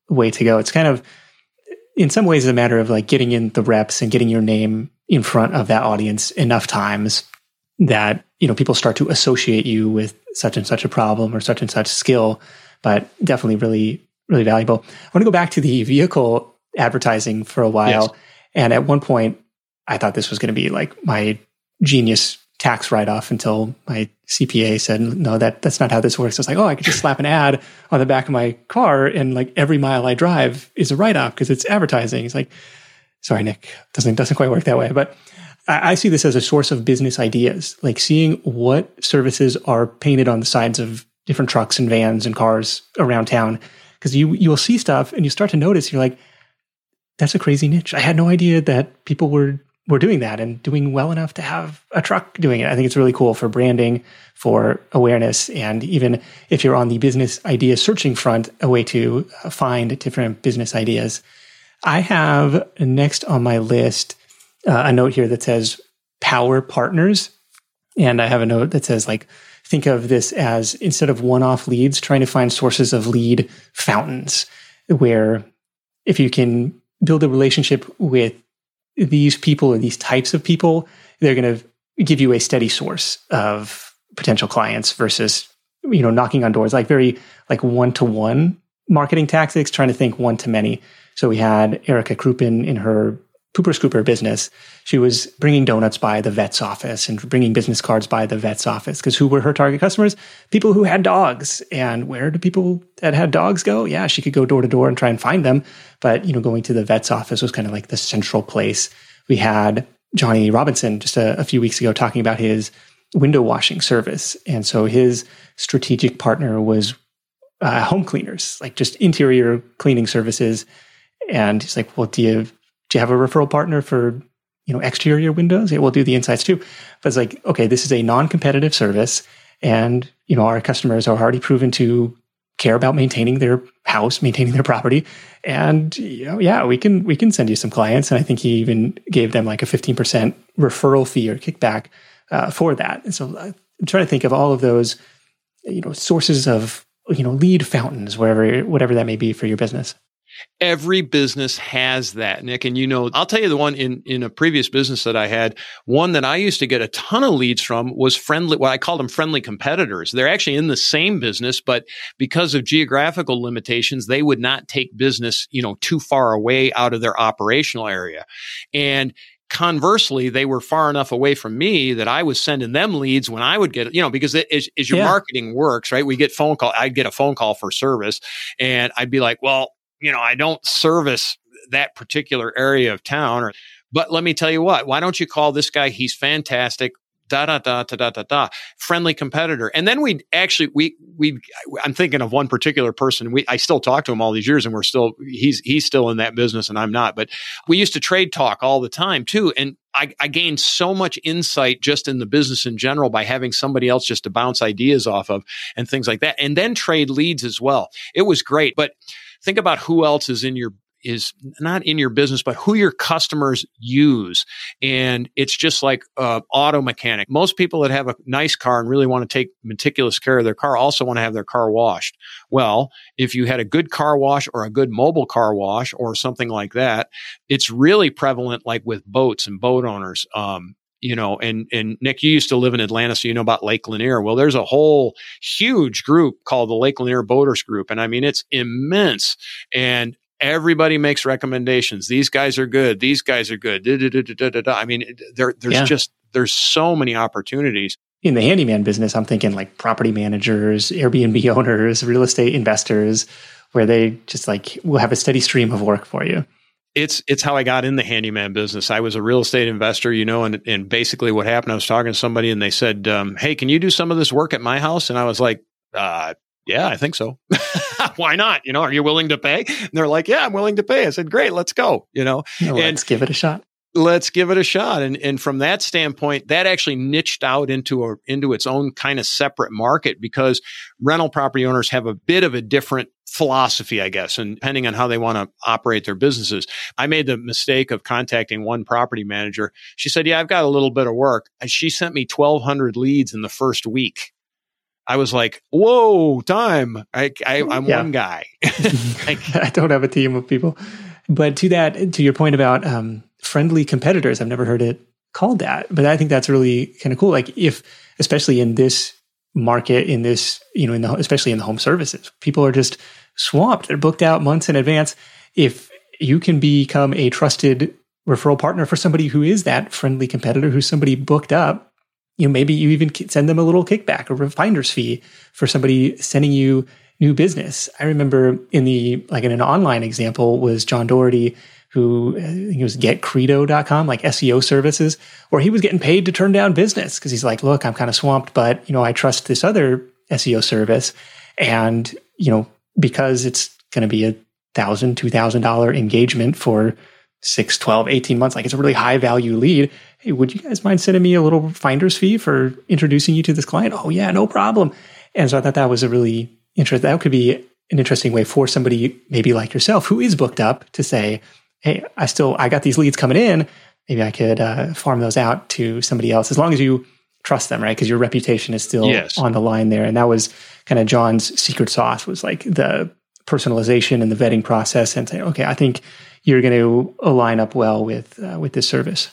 way to go. It's kind of, in some ways, a matter of like getting in the reps and getting your name in front of that audience enough times that, you know, people start to associate you with such and such a problem or such and such skill, but definitely really, really valuable. I want to go back to the vehicle advertising for a while. Yes. And at one point, I thought this was going to be like my genius tax write-off until my C P A said, no, that that's not how this works. I was like, oh, I could just slap an ad on the back of my car and like every mile I drive is a write-off because it's advertising. It's like, sorry, Nick, doesn't doesn't quite work that way. But I, I see this as a source of business ideas, like seeing what services are painted on the sides of different trucks and vans and cars around town. Because you you will see stuff and you start to notice, you're like, that's a crazy niche. I had no idea that people were were doing that and doing well enough to have a truck doing it. I think it's really cool for branding, for awareness, and even if you're on the business idea searching front, a way to find different business ideas. I have next on my list uh, a note here that says power partners. And I have a note that says like, think of this as instead of one-off leads, trying to find sources of lead fountains where if you can build a relationship with these people or these types of people, they're going to give you a steady source of potential clients versus, you know, knocking on doors, like very like one-to-one marketing tactics, trying to think one-to-many. So we had Erica Krupin in her Pooper Scooper business. She was bringing donuts by the vet's office and bringing business cards by the vet's office. Because who were her target customers? People who had dogs. And where do people that had dogs go? Yeah, she could go door to door and try and find them. But, you know, going to the vet's office was kind of like the central place. We had Johnny Robinson just a, a few weeks ago talking about his window washing service. And so his strategic partner was uh, home cleaners, like just interior cleaning services. And he's like, well, do you, do you have a referral partner for, you know, exterior windows? Yeah, we'll do the insides too. But it's like, okay, this is a non-competitive service. And, you know, our customers are already proven to care about maintaining their house, maintaining their property. And, you know, yeah, we can, we can send you some clients. And I think he even gave them like a fifteen percent referral fee or kickback uh, for that. And so I'm trying to think of all of those, you know, sources of, you know, lead fountains, wherever, whatever that may be for your business. Every business has that, Nick. And, you know, I'll tell you the one in, in a previous business that I had, one that I used to get a ton of leads from was friendly, what I call them friendly competitors. They're actually in the same business, but because of geographical limitations, they would not take business, you know, too far away out of their operational area. And conversely, they were far enough away from me that I was sending them leads when I would get, you know, because it, as, as your yeah. marketing works, right? We get phone call. I'd get a phone call for service and I'd be like, well, you know, I don't service that particular area of town, or, but let me tell you what, why don't you call this guy? He's fantastic. Da, da, da, da, da, da, da, friendly competitor. And then we actually, we, we, I'm thinking of one particular person. We, I still talk to him all these years and we're still, he's, he's still in that business and I'm not, but we used to trade talk all the time too. And I, I gained so much insight just in the business in general by having somebody else just to bounce ideas off of and things like that. And then trade leads as well. It was great, but think about who else is in your, is not in your business, but who your customers use. And it's just like uh auto mechanic. Most people that have a nice car and really want to take meticulous care of their car also want to have their car washed. Well, if you had a good car wash or a good mobile car wash or something like that, it's really prevalent like with boats and boat owners. Um, You know, and, and Nick, you used to live in Atlanta, so you know about Lake Lanier. Well, there's a whole huge group called the Lake Lanier Boaters Group. And I mean, it's immense. And everybody makes recommendations. These guys are good. These guys are good. Da, da, da, da, da, da. I mean, there, there's yeah. just, there's so many opportunities. In the handyman business, I'm thinking like property managers, Airbnb owners, real estate investors, where they just like will have a steady stream of work for you. It's it's how I got in the handyman business. I was a real estate investor, you know, and, and basically what happened, I was talking to somebody and they said, um, hey, can you do some of this work at my house? And I was like, uh, yeah, I think so. Why not? You know, are you willing to pay? And they're like, yeah, I'm willing to pay. I said, great, let's go, you know. No, and let's give it a shot. Let's give it a shot. And and from that standpoint, that actually niched out into a into its own kind of separate market because rental property owners have a bit of a different philosophy, I guess, and depending on how they want to operate their businesses. I made the mistake of contacting one property manager. She said, yeah, I've got a little bit of work. And she sent me twelve hundred leads in the first week. I was like, whoa, time. I, I, I'm yeah. one guy. like, I don't have a team of people. But to that, to your point about um, friendly competitors, I've never heard it called that. But I think that's really kind of cool. Like if, especially in this market, in this, you know, in the, especially in the home services, people are just swamped. They're booked out months in advance. If you can become a trusted referral partner for somebody who is that friendly competitor, who's somebody booked up, you know, maybe you even send them a little kickback or a finder's fee for somebody sending you new business. I remember in the, like in an online example was John Doherty, who I think it was get credo dot com, like S E O services, where he was getting paid to turn down business because he's like, look, I'm kind of swamped, but you know, I trust this other S E O service. And, you know, because it's going to be a thousand, two thousand dollar engagement for six, twelve, eighteen months, like it's a really high value lead. Hey, would you guys mind sending me a little finder's fee for introducing you to this client? Oh yeah, no problem. And so I thought that was a really interesting, that could be an interesting way for somebody maybe like yourself who is booked up to say, hey, I still, I got these leads coming in. Maybe I could uh, farm those out to somebody else as long as you trust them, right? Because your reputation is still yes. on the line there. And that was kind of John's secret sauce, was like the personalization and the vetting process and saying, okay, I think you're going to line up well with uh, with this service.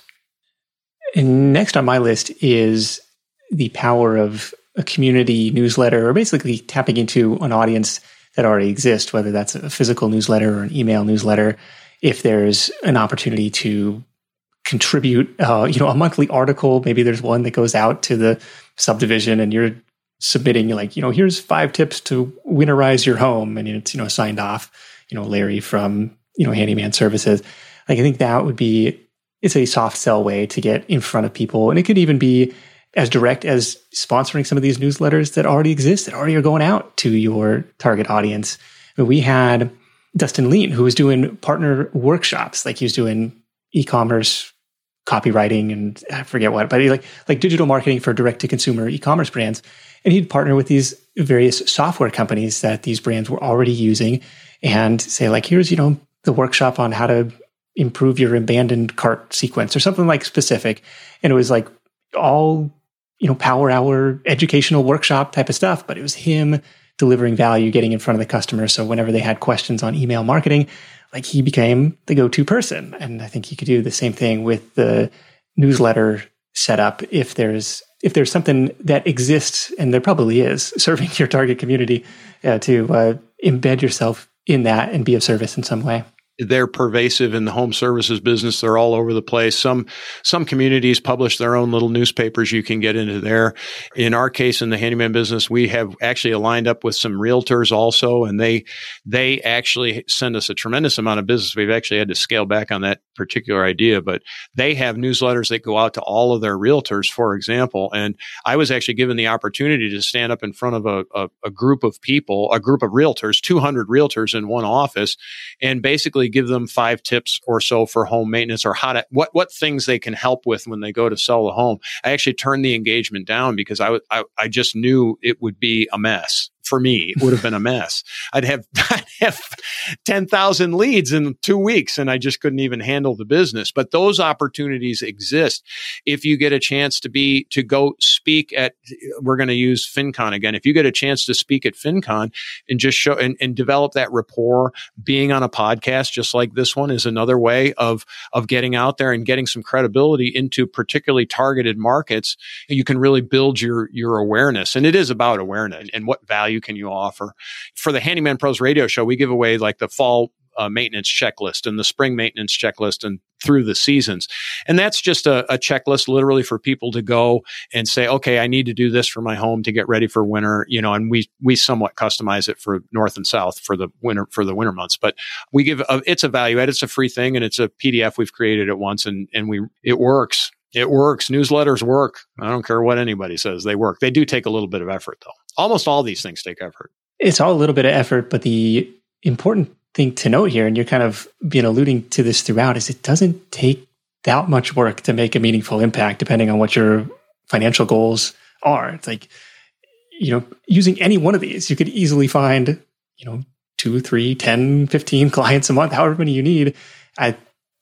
And next on my list is the power of a community newsletter, or basically tapping into an audience that already exists, whether that's a physical newsletter or an email newsletter. If there's an opportunity to contribute, uh, you know, a monthly article, maybe there's one that goes out to the subdivision and you're submitting, like, you know, here's five tips to winterize your home, and it's, you know, signed off, you know, Larry from, you know, Handyman Services. Like, I think that would be, it's a soft sell way to get in front of people. And it could even be as direct as sponsoring some of these newsletters that already exist, that already are going out to your target audience. I mean, we had Dustin Lean, who was doing partner workshops, like he was doing e-commerce copywriting and I forget what, but he like, like digital marketing for direct to consumer e-commerce brands. And he'd partner with these various software companies that these brands were already using and say, like, here's, you know, the workshop on how to improve your abandoned cart sequence or something like specific. And it was like all, you know, power hour educational workshop type of stuff, but it was him delivering value, getting in front of the customer. So whenever they had questions on email marketing, like he became the go-to person. And I think he could do the same thing with the newsletter setup. If there's, if there's something that exists, and there probably is, serving your target community, uh, to uh, embed yourself in that and be of service in some way. They're pervasive in the home services business. They're all over the place. Some some communities publish their own little newspapers. You can get into there. In our case, in the handyman business, we have actually aligned up with some realtors also, and they they actually send us a tremendous amount of business. We've actually had to scale back on that particular idea, but they have newsletters that go out to all of their realtors, for example. And I was actually given the opportunity to stand up in front of a, a, a group of people, a group of realtors, two hundred realtors in one office, and basically give them five tips or so for home maintenance, or how to, what, what things they can help with when they go to sell the home. I actually turned the engagement down because I, w- I, I just knew it would be a mess. For me, it would have been a mess. I'd have, I'd have ten thousand leads in two weeks and I just couldn't even handle the business. But those opportunities exist. If you get a chance to be, to go speak at, we're going to use FinCon again. If you get a chance to speak at FinCon and just show and, and develop that rapport, being on a podcast just like this one is another way of, of getting out there and getting some credibility into particularly targeted markets. You can really build your, your awareness. And it is about awareness and what value can you offer. For the Handyman Pros radio show, we give away like the fall uh, maintenance checklist and the spring maintenance checklist and through the seasons. And that's just a, a checklist literally for people to go and say, okay, I need to do this for my home to get ready for winter, you know, and we, we somewhat customize it for north and south for the winter, for the winter months, but we give, a, it's a value add. It's a free thing. And it's a P D F we've created at once, and, and we, it works. It works. Newsletters work. I don't care what anybody says. They work. They do take a little bit of effort, though. Almost all these things take effort. It's all a little bit of effort, but the important thing to note here, and you're kind of been alluding to this throughout, is it doesn't take that much work to make a meaningful impact, depending on what your financial goals are. It's like, you know, using any one of these, you could easily find, you know, two, three, ten, fifteen clients a month, however many you need. I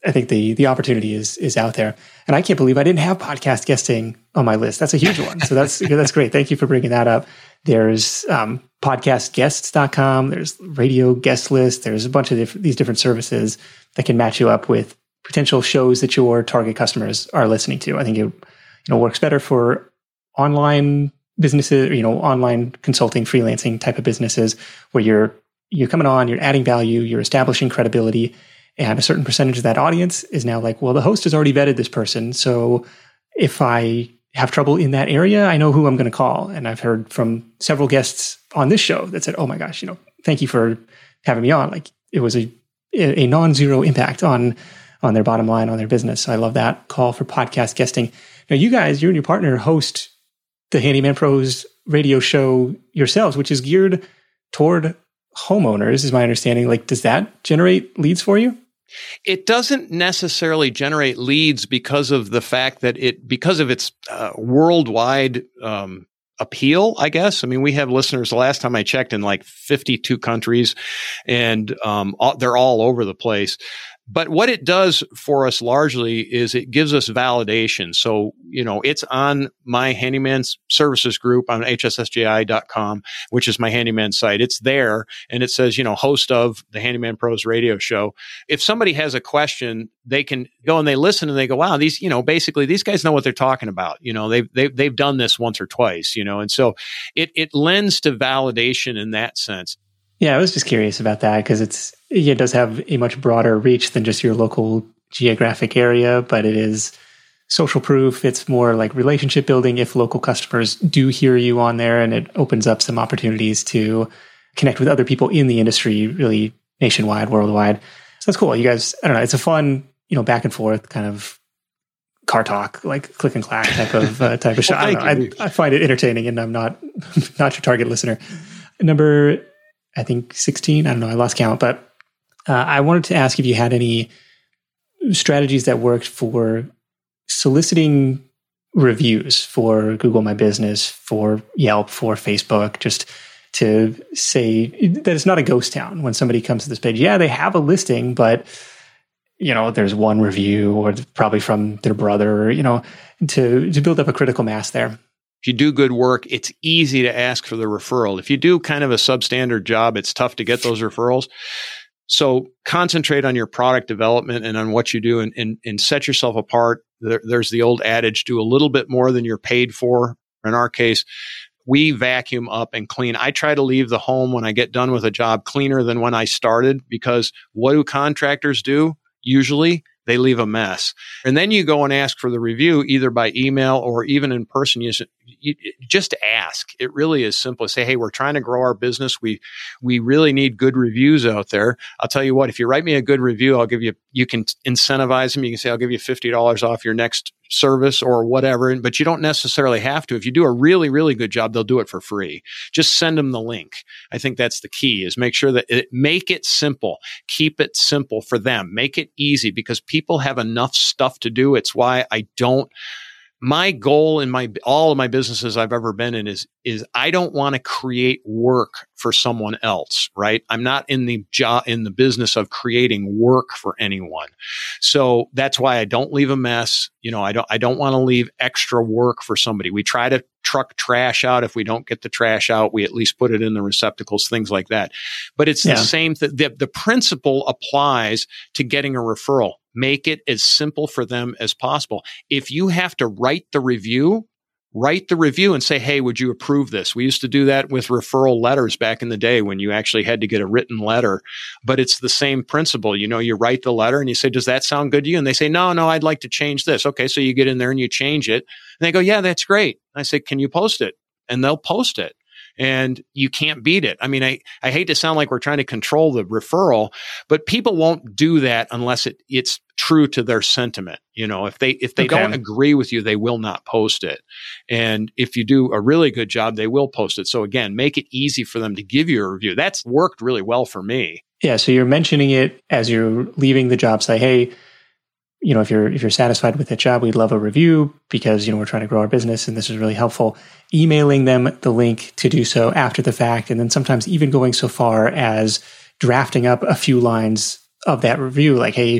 I think the the opportunity is is out there. And I can't believe I didn't have podcast guesting on my list. That's a huge one. So that's that's great. Thank you for bringing that up. There's um, podcast guests dot com. There's radio guest list. There's a bunch of diff- these different services that can match you up with potential shows that your target customers are listening to. I think it you know works better for online businesses, you know, online consulting, freelancing type of businesses where you're you're coming on, you're adding value, you're establishing credibility, and a certain percentage of that audience is now like, well, the host has already vetted this person, so if I have trouble in that area, I know who I'm going to call. And I've heard from several guests on this show that said, "Oh my gosh, you know, thank you for having me on. Like, it was a a non-zero impact on on their bottom line, on their business." So I love that call for podcast guesting. Now, you guys, you and your partner host the Handyman Pros radio show yourselves, which is geared toward homeowners, is my understanding. Like, does that generate leads for you? It doesn't necessarily generate leads because of the fact that it, because of its uh, worldwide um, appeal, I guess. I mean, we have listeners, the last time I checked, in like fifty-two countries, and um, all, they're all over the place. But what it does for us largely is it gives us validation. So, you know, it's on my handyman services group on H S S J I dot com, which is my handyman site. It's there, and it says, you know, host of the Handyman Pros radio show. If somebody has a question, they can go and they listen and they go, wow, these, you know, basically these guys know what they're talking about. You know, they've, they've, they've done this once or twice, you know, and so it, it lends to validation in that sense. Yeah, I was just curious about that because it's it does have a much broader reach than just your local geographic area, but it is social proof. It's more like relationship building if local customers do hear you on there, and it opens up some opportunities to connect with other people in the industry, really nationwide, worldwide. So that's cool. You guys, I don't know, it's a fun, you know, back and forth kind of car talk, like click and clack type of uh, type of show. well, I don't know. I, I find it entertaining, and I'm not not your target listener. Number I think sixteen. I don't know. I lost count. But uh, I wanted to ask if you had any strategies that worked for soliciting reviews for Google My Business, for Yelp, for Facebook, just to say that it's not a ghost town when somebody comes to this page. Yeah, they have a listing, but you know, there's one review, or probably from their brother, you know, to to build up a critical mass there. If you do good work, it's easy to ask for the referral. If you do kind of a substandard job, it's tough to get those referrals. So concentrate on your product development and on what you do, and, and, and set yourself apart. There, there's the old adage, do a little bit more than you're paid for. In our case, we vacuum up and clean. I try to leave the home when I get done with a job cleaner than when I started, because what do contractors do? Usually they leave a mess. And then you go and ask for the review either by email or even in person. You, you just ask. It really is simple. Say, hey, we're trying to grow our business. We we really need good reviews out there. I'll tell you what, if you write me a good review, I'll give you, you can incentivize them. You can say, I'll give you fifty dollars off your next service or whatever, but you don't necessarily have to. If you do a really, really good job, they'll do it for free. Just send them the link. I think that's the key, is make sure that it, make it simple. Keep it simple for them. Make it easy, because people have enough stuff to do. It's why I don't, my goal in my, all of my businesses I've ever been in is, is I don't want to create work for someone else, right? I'm not in the job, in the business of creating work for anyone. So that's why I don't leave a mess. You know, I don't, I don't want to leave extra work for somebody. We try to truck trash out. If we don't get the trash out, we at least put it in the receptacles, things like that. But it's yeah. the same, th- the, the principle applies to getting a referral. Make it as simple for them as possible. If you have to write the review, write the review and say, hey, would you approve this? We used to do that with referral letters back in the day when you actually had to get a written letter. But it's the same principle. You know, you write the letter and you say, does that sound good to you? And they say, no, no, I'd like to change this. Okay, so you get in there and you change it. And they go, yeah, that's great. I say, can you post it? And they'll post it. And you can't beat it. I mean, I, I hate to sound like we're trying to control the referral, but people won't do that unless it, it's true to their sentiment. You know, if they, if they okay. don't agree with you, they will not post it. And if you do a really good job, they will post it. So again, make it easy for them to give you a review. That's worked really well for me. Yeah. So you're mentioning it as you're leaving the job site. Hey, you know, if you're, if you're satisfied with that job, we'd love a review because, you know, we're trying to grow our business and this is really helpful. Emailing them the link to do so after the fact. And then sometimes even going so far as drafting up a few lines of that review, like, hey,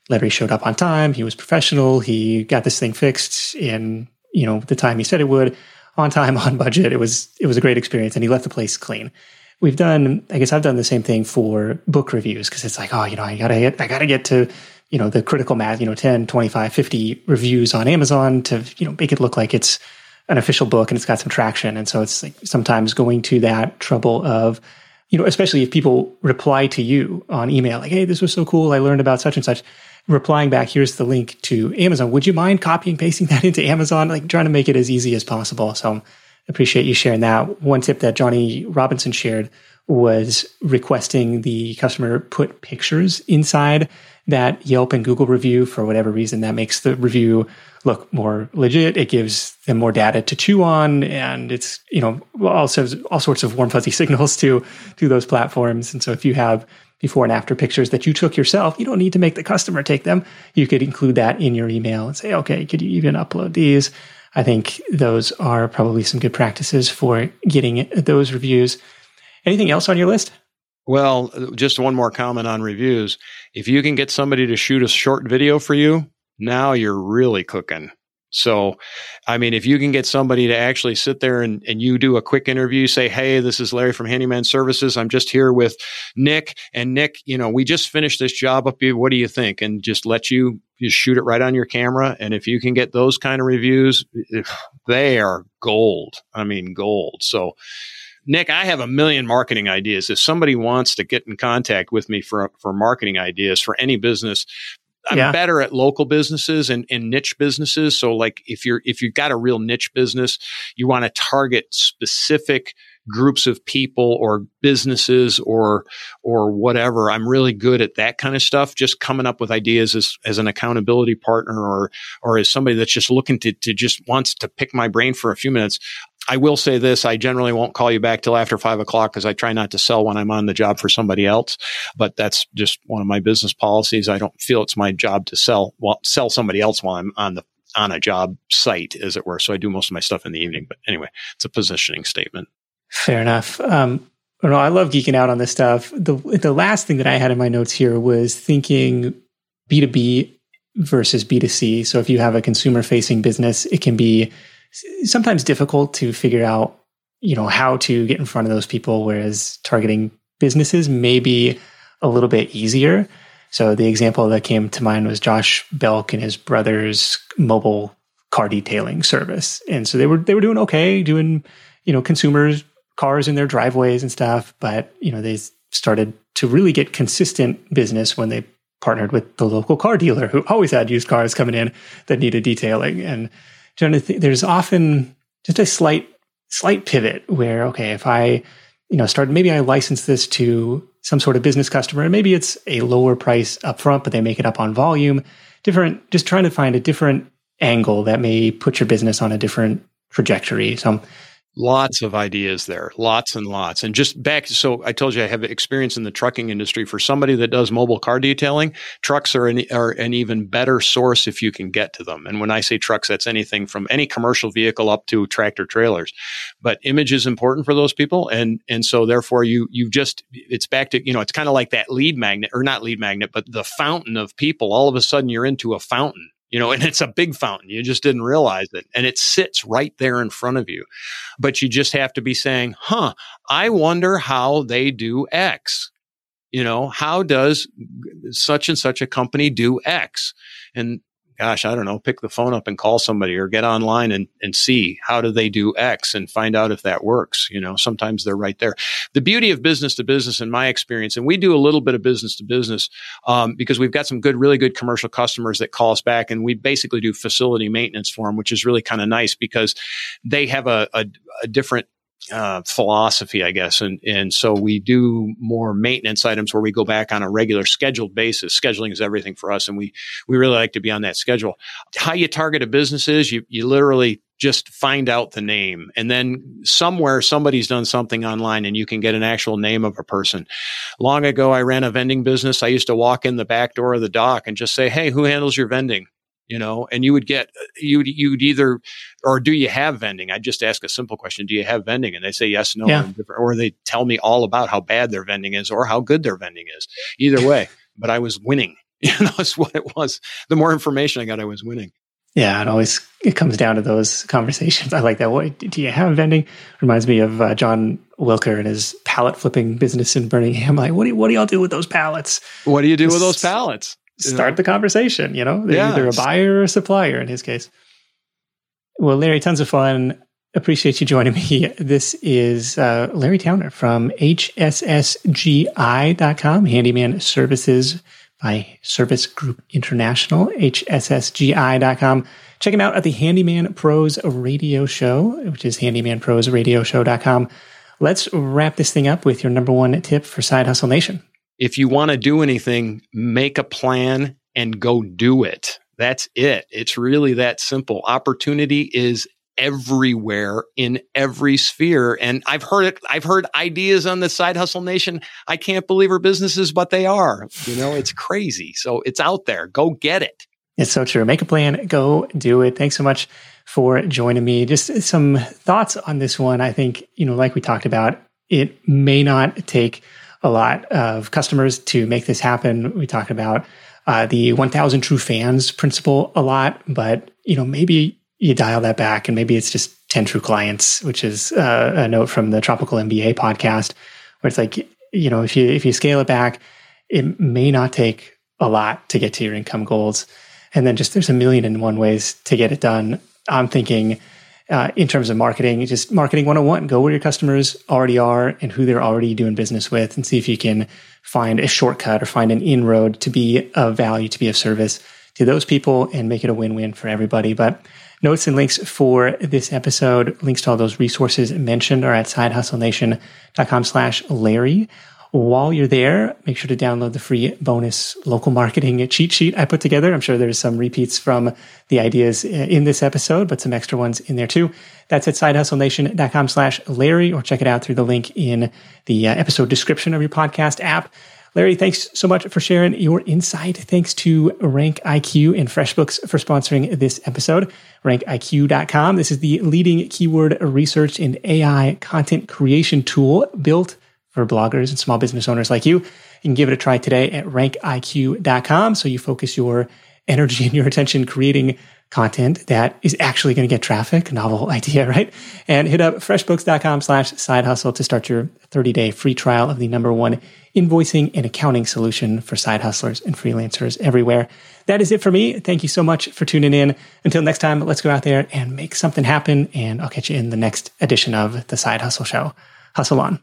Larry showed up on time. He was professional. He got this thing fixed in, you know, the time he said it would, on time, on budget. It was, it was a great experience, and he left the place clean. We've done, I guess I've done the same thing for book reviews, because it's like, oh, you know, I gotta get, I gotta get to, you know, the critical mass, you know, ten, twenty-five, fifty reviews on Amazon to, you know, make it look like it's an official book and it's got some traction. And so it's like sometimes going to that trouble of, you know, especially if people reply to you on email, like, hey, this was so cool, I learned about such and such, replying back, here's the link to Amazon. Would you mind copying, pasting that into Amazon? Like trying to make it as easy as possible. So I appreciate you sharing that. One tip that Johnny Robinson shared was requesting the customer put pictures inside that Yelp and Google review. For whatever reason, that makes the review look more legit. It gives them more data to chew on, and it's, you know, also all sorts of warm fuzzy signals to to those platforms. And so if you have before and after pictures that you took yourself, you don't need to make the customer take them. You could include that in your email and say, okay, could you even upload these? I think those are probably some good practices for getting those reviews. Anything else on your list? Well, just one more comment on reviews. If you can get somebody to shoot a short video for you, now you're really cooking. So, I mean, if you can get somebody to actually sit there and, and you do a quick interview, say, hey, this is Larry from Handyman Services. I'm just here with Nick. And Nick, you know, we just finished this job up here. What do you think? And just let you, you shoot it right on your camera. And if you can get those kind of reviews, they are gold. I mean, gold. So, Nick, I have a million marketing ideas. If somebody wants to get in contact with me for, for marketing ideas for any business, I'm yeah. better at local businesses and, and niche businesses. So like if you're, if you've got a real niche business, you want to target specific groups of people or businesses or, or whatever. I'm really good at that kind of stuff. Just coming up with ideas as, as an accountability partner or, or as somebody that's just looking to, to just wants to pick my brain for a few minutes. I will say this, I generally won't call you back till after five o'clock because I try not to sell when I'm on the job for somebody else. But that's just one of my business policies. I don't feel it's my job to sell, well, sell somebody else while I'm on the, on a job site, as it were. So I do most of my stuff in the evening. But anyway, it's a positioning statement. Fair enough. Um, no, I love geeking out on this stuff. The, the last thing that I had in my notes here was thinking B two B versus B two C. So if you have a consumer facing business, it can be sometimes difficult to figure out, you know, how to get in front of those people, whereas targeting businesses may be a little bit easier. So the example that came to mind was Josh Belk and his brother's mobile car detailing service. And so they were they were doing okay, doing, you know, consumers, cars in their driveways and stuff, but, you know, they started to really get consistent business when they partnered with the local car dealer who always had used cars coming in that needed detailing. And there's often just a slight, slight pivot where, okay, if I, you know, start, maybe I license this to some sort of business customer, and maybe it's a lower price upfront, but they make it up on volume. Different, just trying to find a different angle that may put your business on a different trajectory. So lots of ideas there, lots and lots. And just back, so I told you I have experience in the trucking industry. For somebody that does mobile car detailing, trucks are an, are an even better source if you can get to them. And when I say trucks, that's anything from any commercial vehicle up to tractor trailers. But image is important for those people. And, and so therefore you, you just, it's back to, you know, it's kind of like that lead magnet, or not lead magnet, but the fountain of people. All of a sudden you're into a fountain. You know, and it's a big fountain. You just didn't realize it. And it sits right there in front of you. But you just have to be saying, huh, I wonder how they do X. You know, how does such and such a company do X? And gosh, I don't know, pick the phone up and call somebody or get online and, and see how do they do X and find out if that works. You know, sometimes they're right there. The beauty of business to business, in my experience, and we do a little bit of business to business um, because we've got some good, really good commercial customers that call us back, and we basically do facility maintenance for them, which is really kind of nice because they have a, a, a different Uh, philosophy, I guess. And, and so we do more maintenance items where we go back on a regular scheduled basis. Scheduling is everything for us. And we, we really like to be on that schedule. How you target a business is you, you literally just find out the name, and then somewhere somebody's done something online and you can get an actual name of a person. Long ago, I ran a vending business. I used to walk in the back door of the dock and just say, hey, who handles your vending? You know, and you would get, you'd, you'd either, or do you have vending? I'd just ask a simple question. Do you have vending? And they say yes, no, yeah. or they tell me all about how bad their vending is or how good their vending is. Either way, but I was winning. You know, that's what it was. The more information I got, I was winning. Yeah, it always it comes down to those conversations. I like that. What do you have vending? Reminds me of uh, John Wilker and his pallet flipping business in Birmingham. Like, what do what do y'all do with those pallets? What do you do with those pallets? Start know? the conversation. You know, they're yeah, either a buyer or a supplier in his case. Well, Larry, tons of fun. Appreciate you joining me. This is uh, Larry Towner from H S S G I dot com, Handyman Services by Service Group International, H S S G I dot com. Check him out at the Handyman Pros Radio Show, which is handyman pros radio show dot com. Let's wrap this thing up with your number one tip for Side Hustle Nation. If you want to do anything, make a plan and go do it. That's it. It's really that simple. Opportunity is everywhere in every sphere. And I've heard it. I've heard ideas on the Side Hustle Nation. I can't believe our businesses, but they are. You know, it's crazy. So it's out there. Go get it. It's so true. Make a plan. Go do it. Thanks so much for joining me. Just some thoughts on this one. I think, you know, like we talked about, it may not take a lot of customers to make this happen. We talked about uh, the one thousand true fans principle a lot, but, you know, maybe you dial that back and maybe it's just ten true clients, which is uh, a note from the Tropical M B A podcast, where it's like, you know, if you, if you scale it back, it may not take a lot to get to your income goals. And then just there's a million and one ways to get it done. I'm thinking uh, in terms of marketing, just marketing one oh one, go where your customers already are and who they're already doing business with, and see if you can find a shortcut or find an inroad to be of value, to be of service to those people and make it a win-win for everybody. But notes and links for this episode, links to all those resources mentioned are at sidehustlenation.com slash Larry. While you're there, make sure to download the free bonus local marketing cheat sheet I put together. I'm sure there's some repeats from the ideas in this episode, but some extra ones in there too. That's at sidehustlenation.com slash Larry, or check it out through the link in the uh, episode description of your podcast app. Larry, thanks so much for sharing your insight. Thanks to Rank I Q and FreshBooks for sponsoring this episode. rank I Q dot com. This is the leading keyword research and A I content creation tool built for bloggers and small business owners like you. You can give it a try today at rank I Q dot com, so you focus your energy and your attention creating content that is actually going to get traffic. Novel idea, right? And hit up freshbooks.com slash side hustle to start your thirty-day free trial of the number one invoicing and accounting solution for side hustlers and freelancers everywhere. That is it for me. Thank you so much for tuning in. Until next time, let's go out there and make something happen, and I'll catch you in the next edition of The Side Hustle Show. Hustle on.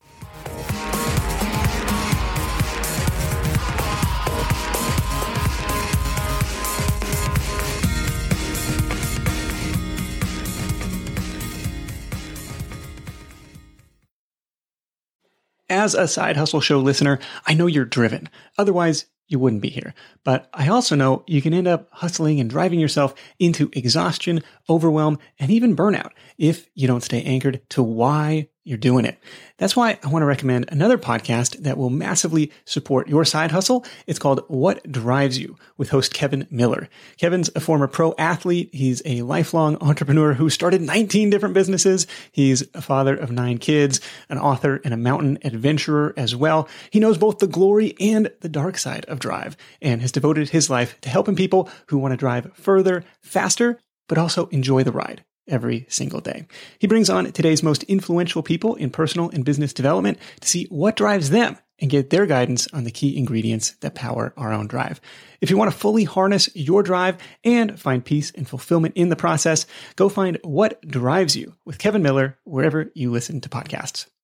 As a Side Hustle Show listener, I know you're driven. Otherwise, you wouldn't be here. But I also know you can end up hustling and driving yourself into exhaustion, overwhelm, and even burnout if you don't stay anchored to why you're doing it. That's why I want to recommend another podcast that will massively support your side hustle. It's called What Drives You with host Kevin Miller. Kevin's a former pro athlete. He's a lifelong entrepreneur who started nineteen different businesses. He's a father of nine kids, an author, and a mountain adventurer as well. He knows both the glory and the dark side of drive and has devoted his life to helping people who want to drive further, faster, but also enjoy the ride every single day. He brings on today's most influential people in personal and business development to see what drives them and get their guidance on the key ingredients that power our own drive. If you want to fully harness your drive and find peace and fulfillment in the process, go find What Drives You with Kevin Miller wherever you listen to podcasts.